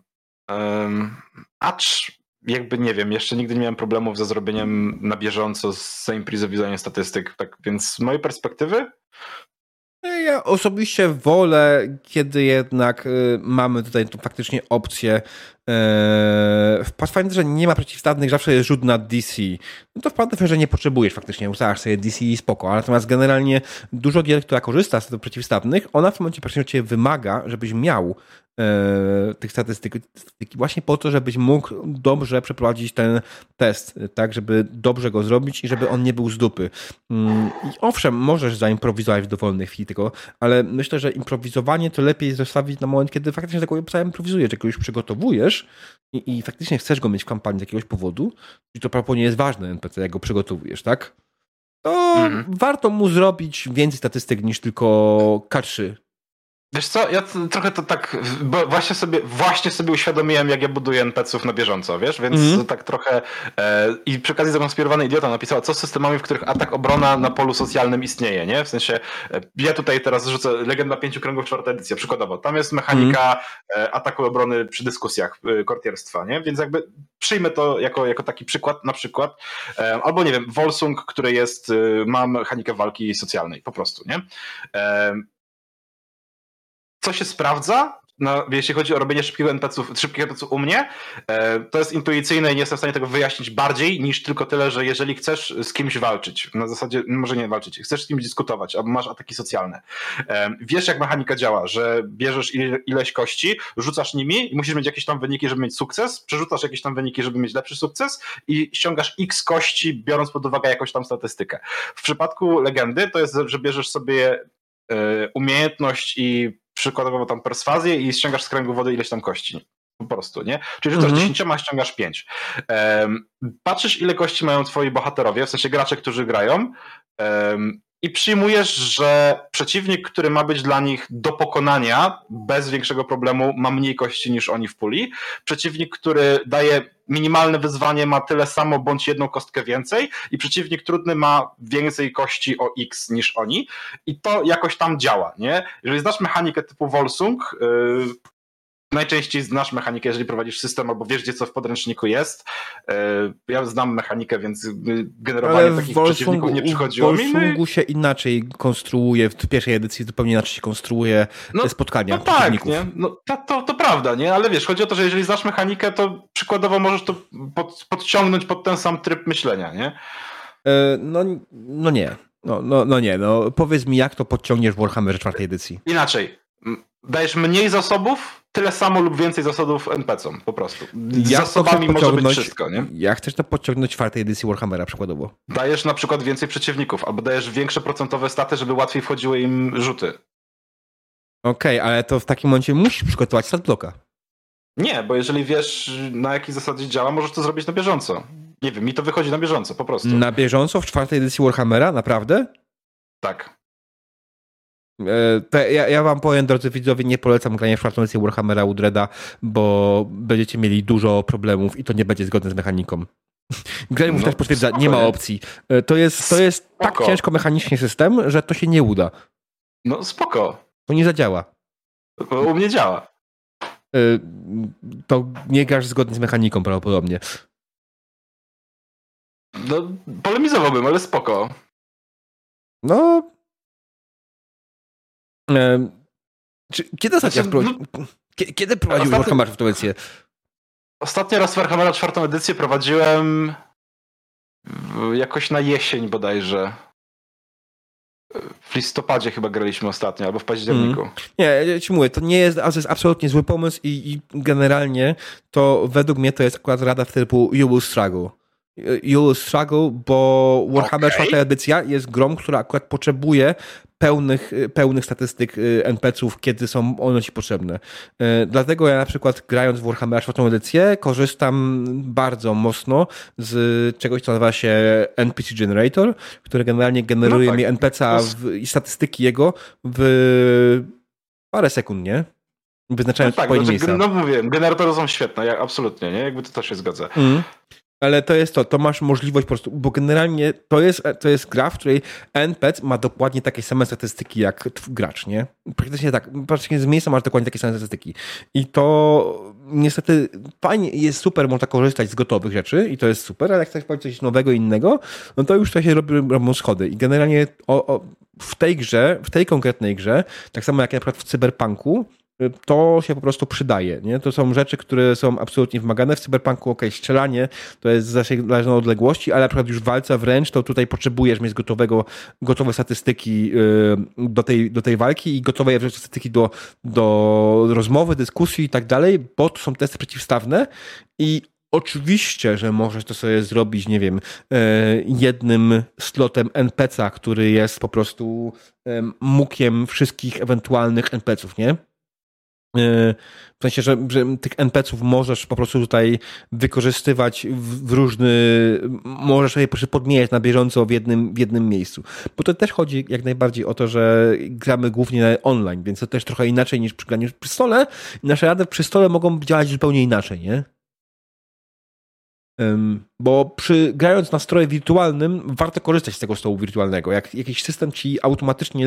acz jakby nie wiem, jeszcze nigdy nie miałem problemów ze zrobieniem na bieżąco, z zaimprowizowaniem statystyk, tak więc z mojej perspektywy ja osobiście wolę, kiedy jednak mamy tutaj tu faktycznie opcję. W Pathfinderze nie ma przeciwstawnych, zawsze jest rzut na DC. No to w Pathfinderze nie potrzebujesz faktycznie, ustalasz sobie DC i spoko, natomiast generalnie dużo gier, która korzysta z tych przeciwstawnych, ona w tym momencie praktycznie cię wymaga, żebyś miał tych statystyk właśnie po to, żebyś mógł dobrze przeprowadzić ten test, tak, żeby dobrze go zrobić i żeby on nie był z dupy. I owszem, możesz zaimprowizować w dowolnej chwili tego, ale myślę, że improwizowanie to lepiej zostawić na moment, kiedy faktycznie taką improwizujesz, jak już przygotowujesz i faktycznie chcesz go mieć w kampanii z jakiegoś powodu, i to prawdopodobnie jest ważne NPC, jak go przygotowujesz, tak? To warto mu zrobić więcej statystyk niż tylko K3. Wiesz co, ja trochę to tak, bo właśnie sobie uświadomiłem, jak ja buduję NPC-ów na bieżąco, wiesz, więc tak trochę i przy okazji zakonspirowany idiota napisała, co z systemami, w których atak, obrona na polu socjalnym istnieje, nie? W sensie, ja tutaj teraz rzucę Legenda 5 Kręgów, 4. edycja, przykładowo, tam jest mechanika ataku, obrony przy dyskusjach, kortierstwa, nie? Więc jakby przyjmę to jako taki przykład, na przykład, albo nie wiem, Volsung, który ma mechanikę walki socjalnej, po prostu, nie? Co się sprawdza, jeśli chodzi o robienie szybkich NPC-ów u mnie, to jest intuicyjne i nie jestem w stanie tego wyjaśnić bardziej niż tylko tyle, że jeżeli chcesz z kimś walczyć, na zasadzie, może nie walczyć, chcesz z kimś dyskutować, albo masz ataki socjalne, wiesz jak mechanika działa, że bierzesz ileś kości, rzucasz nimi i musisz mieć jakieś tam wyniki, żeby mieć sukces, przerzucasz jakieś tam wyniki, żeby mieć lepszy sukces i ściągasz x kości, biorąc pod uwagę jakąś tam statystykę. W przypadku Legendy to jest, że bierzesz sobie umiejętność i przykładowo tam perswazję i ściągasz z kręgu wody ileś tam kości. Po prostu, nie? Czyli rzucasz 10, ściągasz 5. Patrzysz, ile kości mają twoi bohaterowie, w sensie gracze, którzy grają, i przyjmujesz, że przeciwnik, który ma być dla nich do pokonania bez większego problemu, ma mniej kości niż oni w puli. Przeciwnik, który daje minimalne wyzwanie, ma tyle samo bądź jedną kostkę więcej i przeciwnik trudny ma więcej kości o X niż oni i to jakoś tam działa, nie? Jeżeli znasz mechanikę typu Volsung, najczęściej znasz mechanikę, jeżeli prowadzisz system albo wiesz, gdzie co w podręczniku jest. Ja znam mechanikę, więc generowanie takich przeciwników nie przychodziło mi. W Volsungu się inaczej konstruuje, w pierwszej edycji zupełnie inaczej się konstruuje spotkania przeciwników. Tak, nie? No, to prawda, nie? Ale wiesz, chodzi o to, że jeżeli znasz mechanikę, to przykładowo możesz to podciągnąć pod ten sam tryb myślenia, nie? No nie. No nie. Powiedz mi, jak to podciągniesz w Warhammerze 4. edycji? Inaczej. Dajesz mniej zasobów, tyle samo lub więcej zasobów NPC-om, po prostu. Z zasobami może być wszystko, nie? Jak chcesz to podciągnąć w 4. edycji Warhammera przykładowo? Dajesz na przykład więcej przeciwników, albo dajesz większe procentowe staty, żeby łatwiej wchodziły im rzuty. Okej, ale to w takim momencie musisz przygotować stat bloka. Nie, bo jeżeli wiesz, na jakiej zasadzie działa, możesz to zrobić na bieżąco. Nie wiem, mi to wychodzi na bieżąco, po prostu. Na bieżąco w 4. edycji Warhammera? Naprawdę? Tak. Ja wam powiem, drodzy widzowie, nie polecam grania w 4. edycję Warhammera Udreda, bo będziecie mieli dużo problemów i to nie będzie zgodne z mechaniką. Gremów też potwierdza, nie ma opcji. To jest tak ciężko mechanicznie system, że to się nie uda. No spoko. To nie zadziała. U mnie działa. To nie grasz zgodnie z mechaniką prawdopodobnie. No, polemizowałbym, ale spoko. No. Kiedy kiedy prowadziłeś Warhammer w tą edycję? Ostatni raz Warhammera 4. edycję prowadziłem jakoś na jesień bodajże. W listopadzie chyba graliśmy ostatnio, albo w październiku. Nie, ja ci mówię, to jest absolutnie zły pomysł i generalnie to według mnie to jest akurat rada w typu you will struggle. You will struggle, bo Warhammer 4. edycja jest grą, która akurat potrzebuje pełnych statystyk NPC-ów, kiedy są one ci potrzebne. Dlatego ja na przykład grając w Warhammer 4. edycję korzystam bardzo mocno z czegoś, co nazywa się NPC Generator, który generalnie generuje mi NPC-a i statystyki jego w parę sekund, nie? Wyznaczając swoje miejsca. No mówię, generatory są świetne, absolutnie, nie? Jakby to się zgadza. Ale to masz możliwość po prostu, bo generalnie to jest gra, w której NPC ma dokładnie takie same statystyki jak gracz, nie? Praktycznie tak, praktycznie z miejsca masz dokładnie takie same statystyki. I to niestety fajnie, jest super, można korzystać z gotowych rzeczy i to jest super, ale jak chcesz powiedzieć coś nowego, innego, no to już to się robią schody. I generalnie w tej grze, w tej konkretnej grze, tak samo jak na przykład w Cyberpunku, to się po prostu przydaje, nie? To są rzeczy, które są absolutnie wymagane. W Cyberpunku, strzelanie to jest zależne od odległości, ale na przykład już walca wręcz, to tutaj potrzebujesz mieć gotowe statystyki do tej walki i gotowe statystyki do rozmowy, dyskusji i tak dalej, bo to są testy przeciwstawne i oczywiście, że możesz to sobie zrobić, nie wiem, jednym slotem NPC-a, który jest po prostu mukiem wszystkich ewentualnych NPC-ów, nie? W sensie, że tych NPC-ów możesz po prostu tutaj wykorzystywać w różny... Możesz sobie podmieniać na bieżąco w jednym miejscu. Bo to też chodzi jak najbardziej o to, że gramy głównie online, więc to też trochę inaczej niż przy graniu przy stole. Nasze rady przy stole mogą działać zupełnie inaczej, nie? Bo grając na stroju wirtualnym warto korzystać z tego stołu wirtualnego. Jak jakiś system ci automatycznie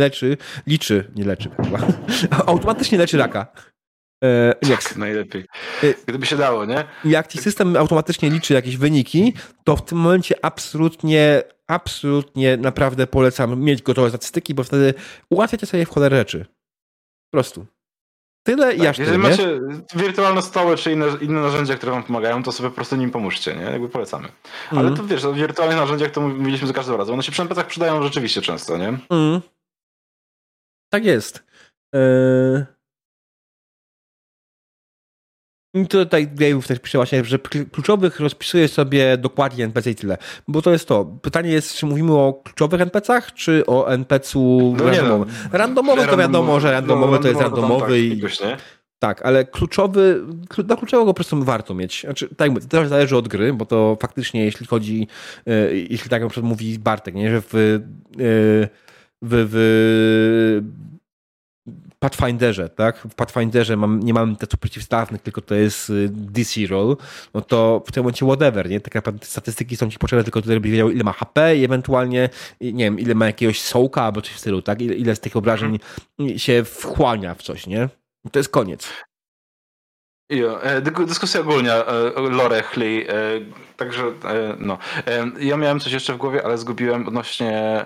automatycznie leczy raka. Tak, najlepiej. Gdyby się dało, nie? Jak ci system automatycznie liczy jakieś wyniki, to w tym momencie absolutnie naprawdę polecam mieć gotowe statystyki, bo wtedy ułatwiacie sobie w cholerę rzeczy. Po prostu. Tyle i aż tyle. Jeżeli macie wirtualne stoły czy inne narzędzia, które wam pomagają, to sobie po prostu nim pomóżcie, nie? Jakby polecamy. Ale to wiesz, o wirtualnych narzędziach to mówiliśmy za każdym razem. One się przy NPC-ach przydają rzeczywiście często, nie? Tak jest. I tutaj Grave'ów też pisze właśnie, że kluczowych rozpisuje sobie dokładnie NPC i tyle. Bo to jest to. Pytanie jest, czy mówimy o kluczowych NPC-ach, czy o NPC-u randomowym. Randomowy to wiadomo, że randomowy to jest randomowy. Tak, ale do kluczowego po prostu warto mieć. Znaczy, tak mówię, to też zależy od gry, bo to faktycznie, jeśli chodzi, jeśli tak na przykład mówi Bartek, nie, że w Pathfinderze, tak? W Pathfinderze nie mamy testów przeciwstawnych, tylko to jest DC roll, no to w tym momencie whatever, nie? Tak naprawdę statystyki są ci potrzebne tylko tyle, żebyś wiedział, ile ma HP i ewentualnie, nie wiem, ile ma jakiegoś sołka albo coś w stylu, tak? Ile z tych obrażeń się wchłania w coś, nie? I to jest koniec. Dyskusja ogólnie lore chli, także no. Ja miałem coś jeszcze w głowie, ale zgubiłem odnośnie...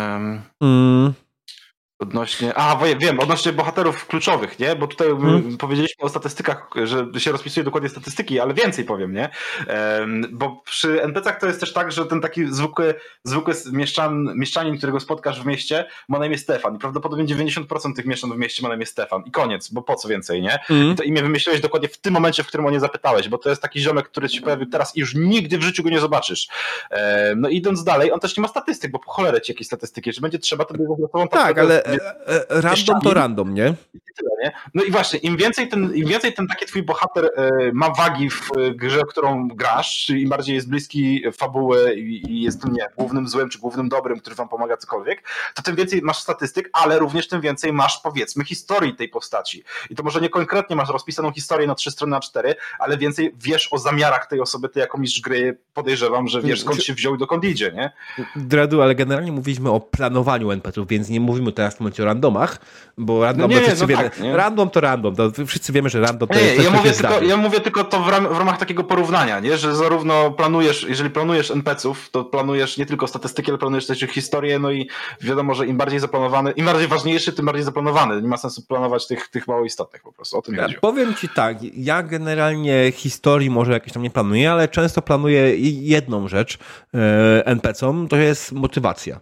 odnośnie bohaterów kluczowych, nie? Bo tutaj powiedzieliśmy o statystykach, że się rozpisuje dokładnie statystyki, ale więcej powiem, nie? Bo przy NPC-ach to jest też tak, że ten taki zwykły mieszczanin, którego spotkasz w mieście, ma na imię Stefan i prawdopodobnie 90% tych mieszczan w mieście ma na imię Stefan i koniec, bo po co więcej, nie? I to imię wymyśliłeś dokładnie w tym momencie, w którym o nie zapytałeś, bo to jest taki ziomek, który ci pojawił teraz i już nigdy w życiu go nie zobaczysz. No idąc dalej, on też nie ma statystyk, bo po cholerę ci jakieś statystyki, że będzie trzeba, to było w tak, ale random to random, nie? No i właśnie, im więcej ten taki twój bohater ma wagi w grze, którą grasz, czyli im bardziej jest bliski fabuły i jest tym, nie, głównym złym czy głównym dobrym, który wam pomaga cokolwiek, to tym więcej masz statystyk, ale również tym więcej masz, powiedzmy, historii tej postaci. I to może nie konkretnie masz rozpisaną historię na 3 strony na 4, ale więcej wiesz o zamiarach tej osoby, ty jako mistrz gry podejrzewam, że wiesz skąd się wziął i dokąd idzie, nie? Dredu, ale generalnie mówiliśmy o planowaniu NPC-ów, więc nie mówimy teraz w momencie o randomach, bo random to wszyscy wiemy. Tak, random to random, to wszyscy wiemy, że random to jest ja mówię tylko to w ramach takiego porównania, nie? Że zarówno planujesz, jeżeli planujesz NPC-ów, to planujesz nie tylko statystyki, ale planujesz też ich historię, no i wiadomo, że im bardziej zaplanowany, im bardziej ważniejszy, tym bardziej zaplanowany. Nie ma sensu planować tych mało istotnych po prostu, o tym chodzi. Powiem ci tak, ja generalnie historii może jakieś tam nie planuję, ale często planuję jedną rzecz NPC-om, to jest motywacja.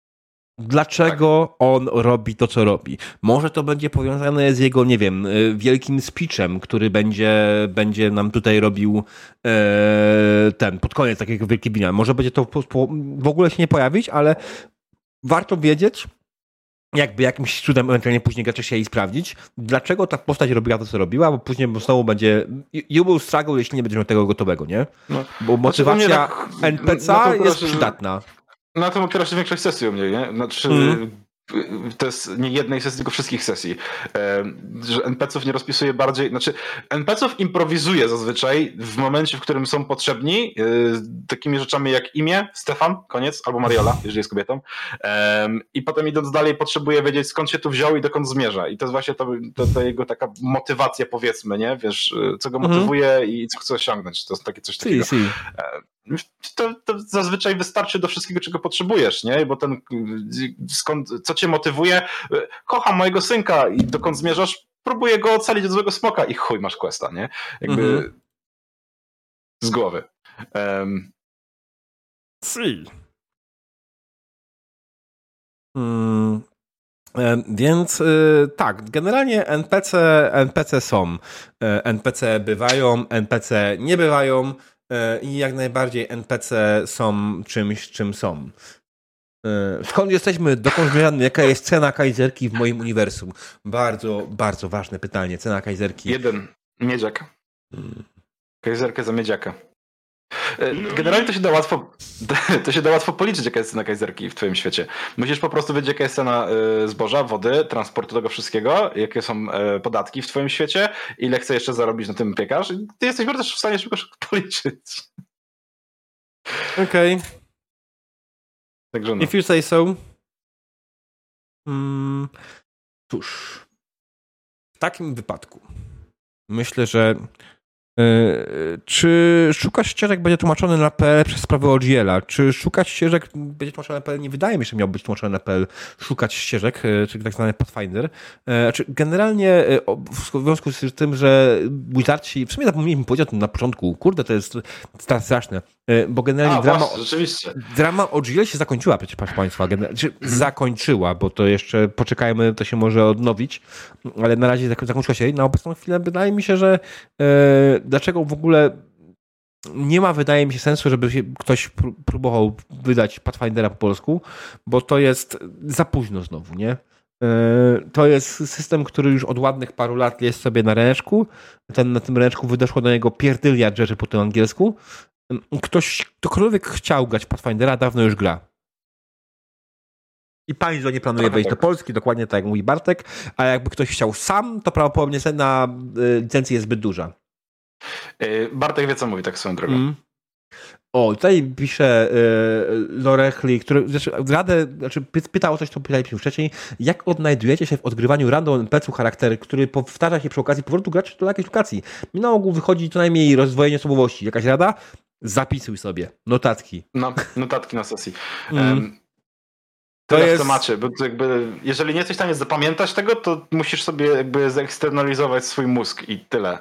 Dlaczego on robi to, co robi? Może to będzie powiązane z jego, nie wiem, wielkim speechem, który będzie nam tutaj robił pod koniec takiego wielkiego dnia. Może będzie to w ogóle się nie pojawić, ale warto wiedzieć, jakby jakimś cudem ewentualnie później gracze się jej sprawdzić, dlaczego ta postać robiła to, co robiła, bo później znowu będzie you will struggle, jeśli nie będziesz miał tego gotowego, nie? No. Bo motywacja NPC-a jest przydatna. Na tym opiera się większość sesji u mnie, nie? Znaczy, to jest nie jednej sesji, tylko wszystkich sesji, że NPC-ów nie rozpisuje bardziej, znaczy NPC-ów improwizuje zazwyczaj w momencie, w którym są potrzebni, takimi rzeczami jak imię, Stefan, koniec, albo Mariola, jeżeli jest kobietą, i potem idąc dalej potrzebuje wiedzieć, skąd się tu wziął i dokąd zmierza, i to jest właśnie to jego taka motywacja, powiedzmy, nie, wiesz, co go motywuje i co chce osiągnąć, to jest takie coś takiego. To zazwyczaj wystarczy do wszystkiego, czego potrzebujesz, nie? Bo co cię motywuje? Kocham mojego synka i dokąd zmierzasz? Próbuję go ocalić od złego smoka i chuj, masz questa, nie? Jakby z głowy. Więc tak, generalnie NPC są. NPC bywają, NPC nie bywają i jak najbardziej NPC są czymś, czym są. Skąd jesteśmy? Dokąd zmierzamy? Jaka jest cena kajzerki w moim uniwersum? Bardzo, bardzo ważne pytanie. Cena kajzerki. 1. Miedziak. Kajzerkę za miedziaka. Generalnie to się da łatwo policzyć, jaka jest cena kajzerki w twoim świecie. Musisz po prostu wiedzieć, jaka jest cena zboża, wody, transportu tego wszystkiego, jakie są podatki w twoim świecie, ile chce jeszcze zarobić na tym piekarz. Ty jesteś bardzo w stanie szybko policzyć. Okej. Także no. If you say so. Cóż. W takim wypadku myślę, że czy szukać ścieżek będzie tłumaczony na PL przez sprawę OGL-a? Czy szukać ścieżek będzie tłumaczone na PL? Nie wydaje mi się, że miał być tłumaczony na PL szukać ścieżek, czyli tak zwany Pathfinder. Generalnie w związku z tym, że Wizardsi, w sumie zapomnieliśmy powiedzieć o tym na początku, kurde, to jest straszne, bo generalnie drama OGL się zakończyła przecież, proszę Państwa, zakończyła, bo to jeszcze poczekajmy, to się może odnowić, ale na razie zakończyła się. Na obecną chwilę wydaje mi się, że dlaczego w ogóle nie ma, wydaje mi się, sensu, żeby ktoś próbował wydać Pathfindera po polsku, bo to jest za późno znowu, nie? To jest system, który już od ładnych paru lat jest sobie na ręczku. Na tym ręczku wydeszło do niego pierdyliard rzeczy po tym angielsku. Ktokolwiek chciał grać Pathfindera, dawno już gra. I państwo nie planuje wejść do Polski, dokładnie tak jak mówi Bartek, a jakby ktoś chciał sam, to prawdopodobnie cena licencji jest zbyt duża. Bartek wie, co mówi, tak swoją drogą. O, tutaj pisze Lorechli, który pytał o coś, co pytaliśmy wcześniej. Jak odnajdujecie się w odgrywaniu random NPC-u charaktery, który powtarza się przy okazji powrotu graczy do jakiejś lokacji? Mi na ogół wychodzi co najmniej rozdwojenie osobowości. Jakaś rada? Zapisuj sobie. Notatki. No, notatki na sesji. To jest w temacie, bo jakby, jeżeli nie jesteś w stanie zapamiętać tego, to musisz sobie jakby zeksternalizować swój mózg i tyle.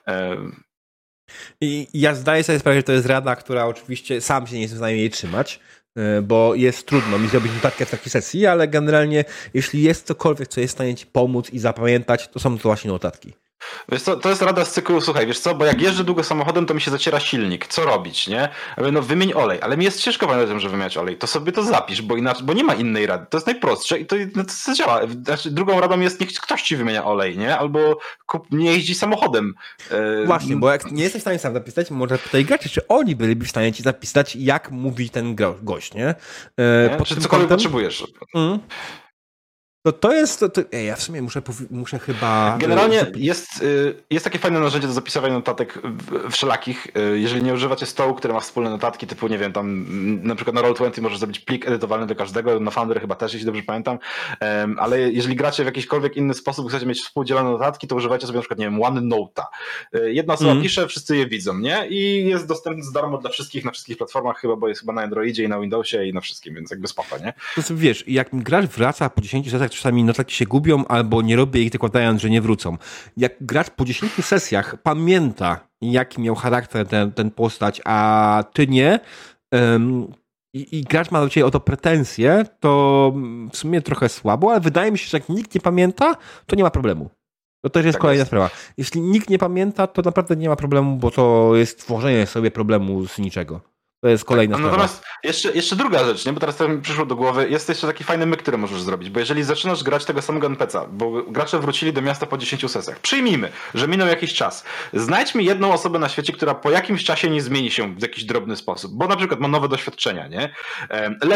I ja zdaję sobie sprawę, że to jest rada, która oczywiście sam się nie jestem w stanie jej trzymać, bo jest trudno mi zrobić notatkę w takiej sesji, ale generalnie jeśli jest cokolwiek, co jest w stanie ci pomóc i zapamiętać, to są to właśnie notatki. Wiesz co, to jest rada z cyklu, słuchaj, wiesz co, bo jak jeżdżę długo samochodem, to mi się zaciera silnik. Co robić, nie? Ja mówię, no wymień olej, ale mi jest ciężko pamiętać, że wymieniać olej. To sobie to zapisz, bo inaczej, bo nie ma innej rady. To jest najprostsze i to działa. Znaczy, drugą radą jest, niech ktoś ci wymienia olej, nie? Albo nie jeździ samochodem. Właśnie, bo jak nie jesteś w stanie sam zapisać, może tutaj gracze, czy oni byliby w stanie ci zapisać, jak mówi ten gość, nie? Czy cokolwiek potrzebujesz. To jest... ja w sumie muszę chyba... Generalnie jest takie fajne narzędzie do zapisywania notatek wszelakich. Jeżeli nie używacie stołu, który ma wspólne notatki, typu, nie wiem, tam na przykład na Roll20 możesz zrobić plik edytowalny do każdego, na Foundry chyba też, jeśli dobrze pamiętam, ale jeżeli gracie w jakikolwiek inny sposób, chcecie mieć współdzielone notatki, to używajcie sobie na przykład, nie wiem, OneNote'a. Jedna osoba pisze, wszyscy je widzą, nie? I jest dostępny za darmo dla wszystkich, na wszystkich platformach chyba, bo jest chyba na Androidzie i na Windowsie i na wszystkim, więc jakby spoko, nie? To sobie, wiesz, jak gracz wraca po 10 sesjach, czasami notatki się gubią, albo nie robię ich zakładając, że nie wrócą. Jak gracz po 10 sesjach pamięta, jaki miał charakter ten postać, a ty nie, i gracz ma do ciebie o to pretensje, to w sumie trochę słabo, ale wydaje mi się, że jak nikt nie pamięta, to nie ma problemu. To też jest tak kolejna sprawa. Jeśli nikt nie pamięta, to naprawdę nie ma problemu, bo to jest tworzenie sobie problemu z niczego. To jest kolejna sprawa. Natomiast jeszcze druga rzecz, nie? Bo teraz mi przyszło do głowy, jest jeszcze taki fajny myk, który możesz zrobić, bo jeżeli zaczynasz grać tego samego NPC-a, bo gracze wrócili do miasta po 10 sesjach, przyjmijmy, że minął jakiś czas, znajdź mi jedną osobę na świecie, która po jakimś czasie nie zmieni się w jakiś drobny sposób, bo na przykład ma nowe doświadczenia, nie? Lepiej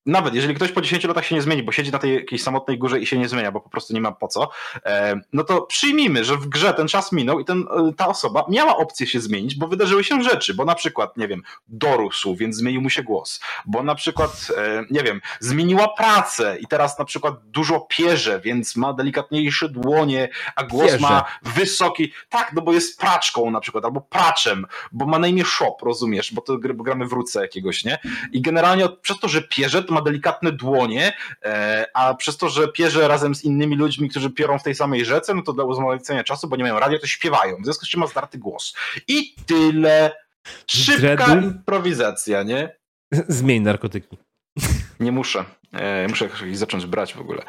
nawet jeżeli ktoś po 10 latach się nie zmieni, bo siedzi na tej jakiejś samotnej górze i się nie zmienia, bo po prostu nie ma po co, no to przyjmijmy, że w grze ten czas minął i ta osoba miała opcję się zmienić, bo wydarzyły się rzeczy, bo na przykład, nie wiem, dorósł, więc zmienił mu się głos, bo na przykład, nie wiem, zmieniła pracę i teraz na przykład dużo pierze, więc ma delikatniejsze dłonie, a głos ma wysoki, tak, no bo jest praczką na przykład, albo praczem, bo ma na imię Shop, rozumiesz, bo gramy w Rudce jakiegoś, nie? I generalnie przez to, że pierze, to ma delikatne dłonie, a przez to, że pierze razem z innymi ludźmi, którzy piorą w tej samej rzece, no to dla uzmocnienia czasu, bo nie mają radia, to śpiewają, w związku z czym ma zdarty głos. I tyle. Szybka improwizacja, nie? Zmień narkotyki. Nie muszę. Muszę zacząć brać w ogóle.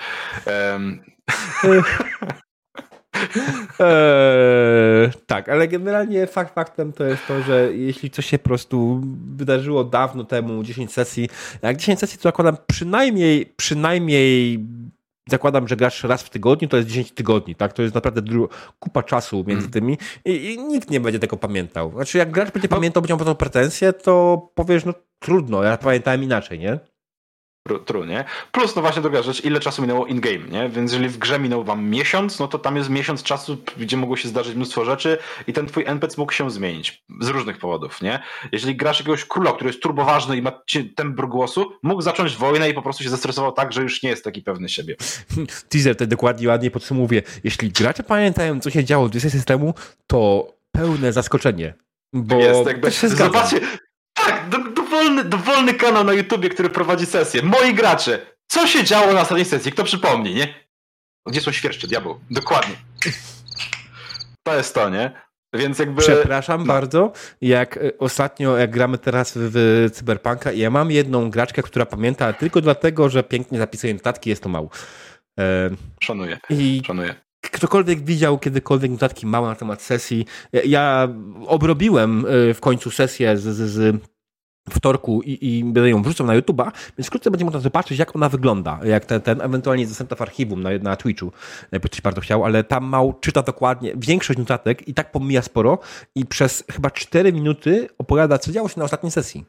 Tak, ale generalnie faktem to jest to, że jeśli coś się po prostu wydarzyło dawno temu, 10 sesji, jak 10 sesji to zakładam przynajmniej zakładam, że grasz raz w tygodniu, to jest 10 tygodni, tak? To jest naprawdę kupa czasu między tymi i nikt nie będzie tego pamiętał. Znaczy jak gracz będzie pamiętał, będzie miał potem pretensje, to powiesz, no trudno, ja pamiętałem inaczej, nie? True, nie? Plus, no właśnie druga rzecz, ile czasu minęło in-game, nie? Więc jeżeli w grze minął wam miesiąc, no to tam jest miesiąc czasu, gdzie mogło się zdarzyć mnóstwo rzeczy i ten twój NPC mógł się zmienić z różnych powodów, nie? Jeżeli grasz jakiegoś króla, który jest turboważny i ma tembr głosu, mógł zacząć wojnę i po prostu się zestresował tak, że już nie jest taki pewny siebie. Teaser to dokładnie ładnie podsumowuje. Jeśli gracze pamiętają, co się działo 2 systemu, to pełne zaskoczenie. Bo jest, jakby, zobaczcie, tak, dowolny kanał na YouTubie, który prowadzi sesję. Moi gracze, co się działo na ostatniej sesji? Kto przypomni, nie? Gdzie są świerszcze, diabeł? Dokładnie. To jest to, nie? Więc jakby... Przepraszam bardzo, jak gramy teraz w Cyberpunka i ja mam jedną graczkę, która pamięta tylko dlatego, że pięknie zapisuje notatki, jest to mało. Szanuję. Ktokolwiek widział kiedykolwiek notatki małe na temat sesji, ja obrobiłem w końcu sesję z wtorku i będę ją wrzucał na YouTube'a, więc wkrótce będzie można zobaczyć, jak ona wygląda, jak ten ewentualnie jest dostępna w archiwum na Twitchu, jakby ktoś bardzo chciał, ale tam czyta dokładnie większość notatek i tak pomija sporo i przez chyba 4 minuty opowiada, co działo się na ostatniej sesji.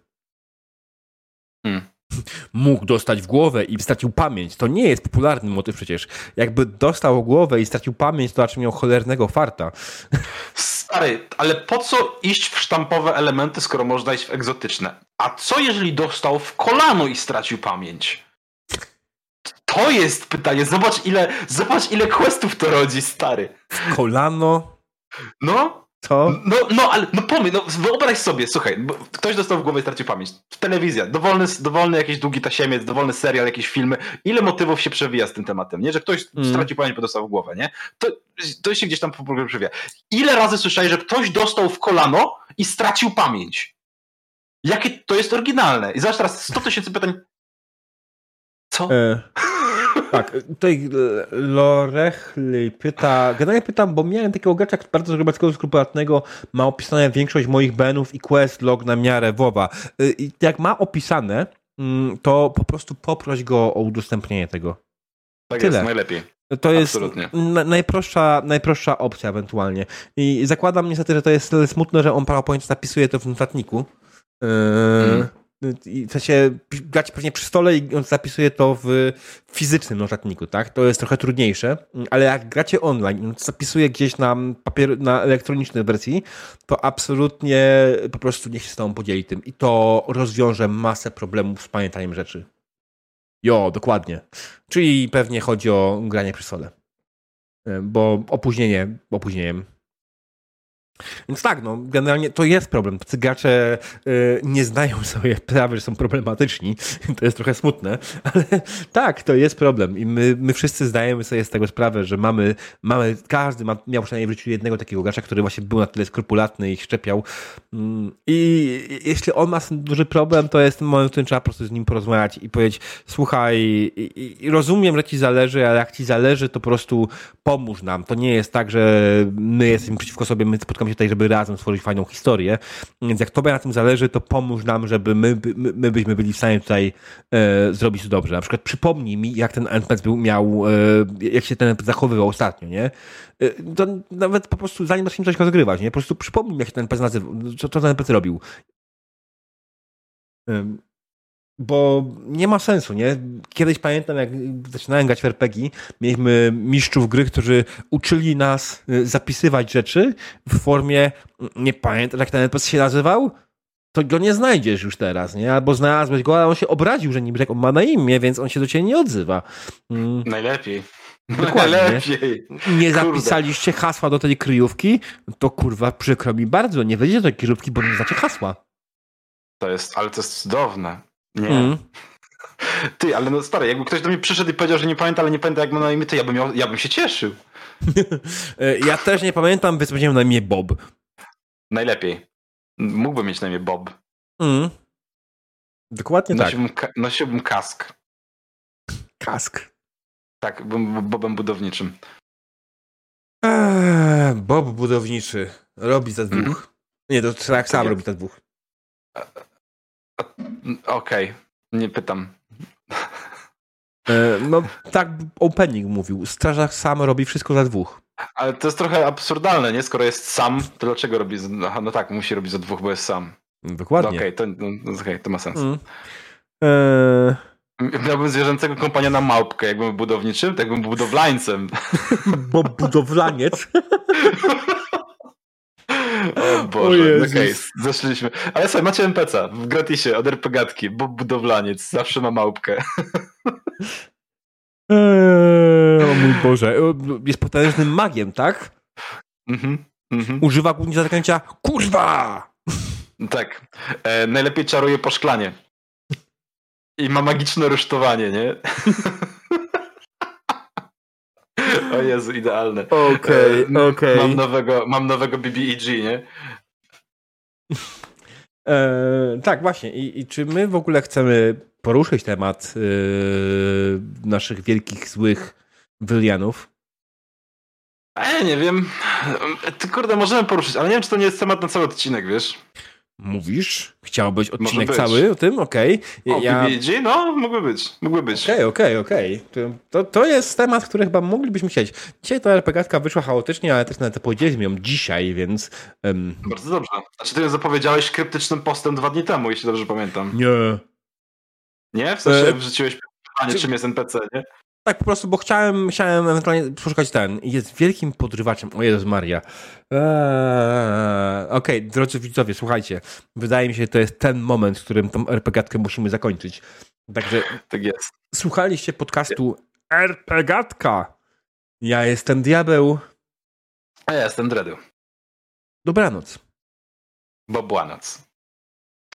Mógł dostać w głowę i stracił pamięć. To nie jest popularny motyw przecież. Jakby dostał w głowę i stracił pamięć, to raczej miał cholernego farta. Stary, ale po co iść w sztampowe elementy, skoro można iść w egzotyczne? A co jeżeli dostał w kolano i stracił pamięć? To jest pytanie. Zobacz ile questów to rodzi, stary. W kolano? No. Co? Ale pomyśl, wyobraź sobie, słuchaj, bo ktoś dostał w głowę i stracił pamięć. Telewizja, dowolny jakiś długi tasiemiec, dowolny serial, jakieś filmy. Ile motywów się przewija z tym tematem, nie? Że ktoś stracił pamięć, bo dostał w głowę, nie? To się gdzieś tam po programie przewija. Ile razy słyszałeś, że ktoś dostał w kolano i stracił pamięć? Jakie to jest oryginalne? I zobacz teraz 100 000 pytań. Co? Tak, tutaj Lorechli generalnie pytam, bo miałem takiego gracza bardzo grubackiego, skrupulatnego, ma opisane większość moich benów i quest log na miarę WoWa. I jak ma opisane, to po prostu poproś go o udostępnienie tego. Tak Tyle. jest, najlepiej. To absolutnie. Jest najprostsza opcja ewentualnie. I zakładam niestety, że to jest tyle smutne, że on PowerPoint zapisuje to w notatniku. I w sensie grać pewnie przy stole i on zapisuje to w fizycznym notatniku, tak? To jest trochę trudniejsze, ale jak gracie online i zapisuje gdzieś na elektronicznej wersji, to absolutnie po prostu niech się z tobą podzieli tym i to rozwiąże masę problemów z pamiętaniem rzeczy. Dokładnie. Czyli pewnie chodzi o granie przy stole. Bo opóźnieniem. Więc tak, generalnie to jest problem. Tacy gracze nie znają sobie sprawy, że są problematyczni. To jest trochę smutne, ale tak, to jest problem. I my wszyscy zdajemy sobie z tego sprawę, że każdy miał przynajmniej w życiu jednego takiego gracza, który właśnie był na tyle skrupulatny i szczepiał. I jeśli on ma duży problem, to jest ten moment, w którym trzeba po prostu z nim porozmawiać i powiedzieć, słuchaj, i rozumiem, że ci zależy, ale jak ci zależy, to po prostu pomóż nam. To nie jest tak, że my jesteśmy przeciwko sobie, my spotkamy się tutaj, żeby razem stworzyć fajną historię. Więc jak tobie na tym zależy, to pomóż nam, żeby my byśmy byli w stanie tutaj zrobić to dobrze. Na przykład przypomnij mi, jak ten NPC jak się ten NPC zachowywał ostatnio, nie? To nawet po prostu, zanim zaczniemy coś rozgrywać, nie? Po prostu przypomnij mi, jak się ten NPC nazywał, co ten NPC robił. Bo nie ma sensu, nie? Kiedyś pamiętam, jak zaczynałem grać w RPG, mieliśmy mistrzów gry, którzy uczyli nas zapisywać rzeczy w formie, nie pamiętam jak ten NPC się nazywał, to go nie znajdziesz już teraz, nie? Albo znalazłeś go, ale on się obraził, że niby on ma na imię, więc on się do ciebie nie odzywa. Najlepiej. Dokładnie. Najlepiej. Nie zapisaliście hasła do tej kryjówki, to kurwa przykro mi bardzo, nie wejdziecie do tej kryjówki, bo nie znacie hasła. Ale to jest cudowne. Nie. Ty, ale no stary, jakby ktoś do mnie przyszedł i powiedział, że nie pamięta, ale nie pamięta jak ma na imię, to ja bym się cieszył. Ja też nie pamiętam, więc powiedziałem na imię Bob. Najlepiej. Mógłbym mieć na imię Bob. Dokładnie Nosiłbym kask. Kask. Tak, byłem Bobem budowniczym. Bob budowniczy. Robi za dwóch. Nie, to tak sam robi za dwóch. Okej. Nie pytam. No, tak opening mówił. Strażak sam robi wszystko za dwóch. Ale to jest trochę absurdalne, nie? Skoro jest sam, to dlaczego robi... No tak, musi robić za dwóch, bo jest sam. Dokładnie. Okej, to ma sens. Miałbym zwierzęcego kompaniona małpkę, jakbym był budowniczym, to jakbym był budowlańcem. Bob budowlaniec. O Boże, okej, zeszliśmy. Ale słuchaj, macie NPC-a w gratisie od RPGatki, Bob budowlaniec, zawsze ma małpkę. O mój Boże. Jest potężnym magiem, tak? Używa głównie zaklęcia kurwa! Tak. Najlepiej czaruje po szklanie. I ma magiczne rusztowanie, nie? O Jezu, idealne. Okej. Mam nowego BBEG, nie? Tak, właśnie. I czy my w ogóle chcemy poruszyć temat naszych wielkich, złych Wylianów? Ja nie wiem. Kurde, możemy poruszyć, ale nie wiem, czy to nie jest temat na cały odcinek, wiesz? Mówisz? Chciałbyś odcinek cały o tym? Okej. BBEG? No, mógłby być. Okej. To jest temat, który chyba moglibyśmy chcieć. Dzisiaj ta RPGatka wyszła chaotycznie, ale też nawet powiedzieliśmy ją dzisiaj, więc... Bardzo dobrze. Znaczy ty ją zapowiedziałeś kryptycznym postem 2 dni temu, jeśli dobrze pamiętam. Nie. Nie? W sensie wrzuciłeś pytanie, czym jest NPC, nie? Tak, po prostu, bo chciałem ewentualnie poszukać jest wielkim podrywaczem. O Jezus Maria. Okej, drodzy widzowie, słuchajcie. Wydaje mi się, że to jest ten moment, w którym tą RPGatkę musimy zakończyć. Także tak jest. Słuchaliście podcastu RPGatka. Ja jestem Diabeł. A ja jestem Dredu. Dobranoc. Bobłanoc.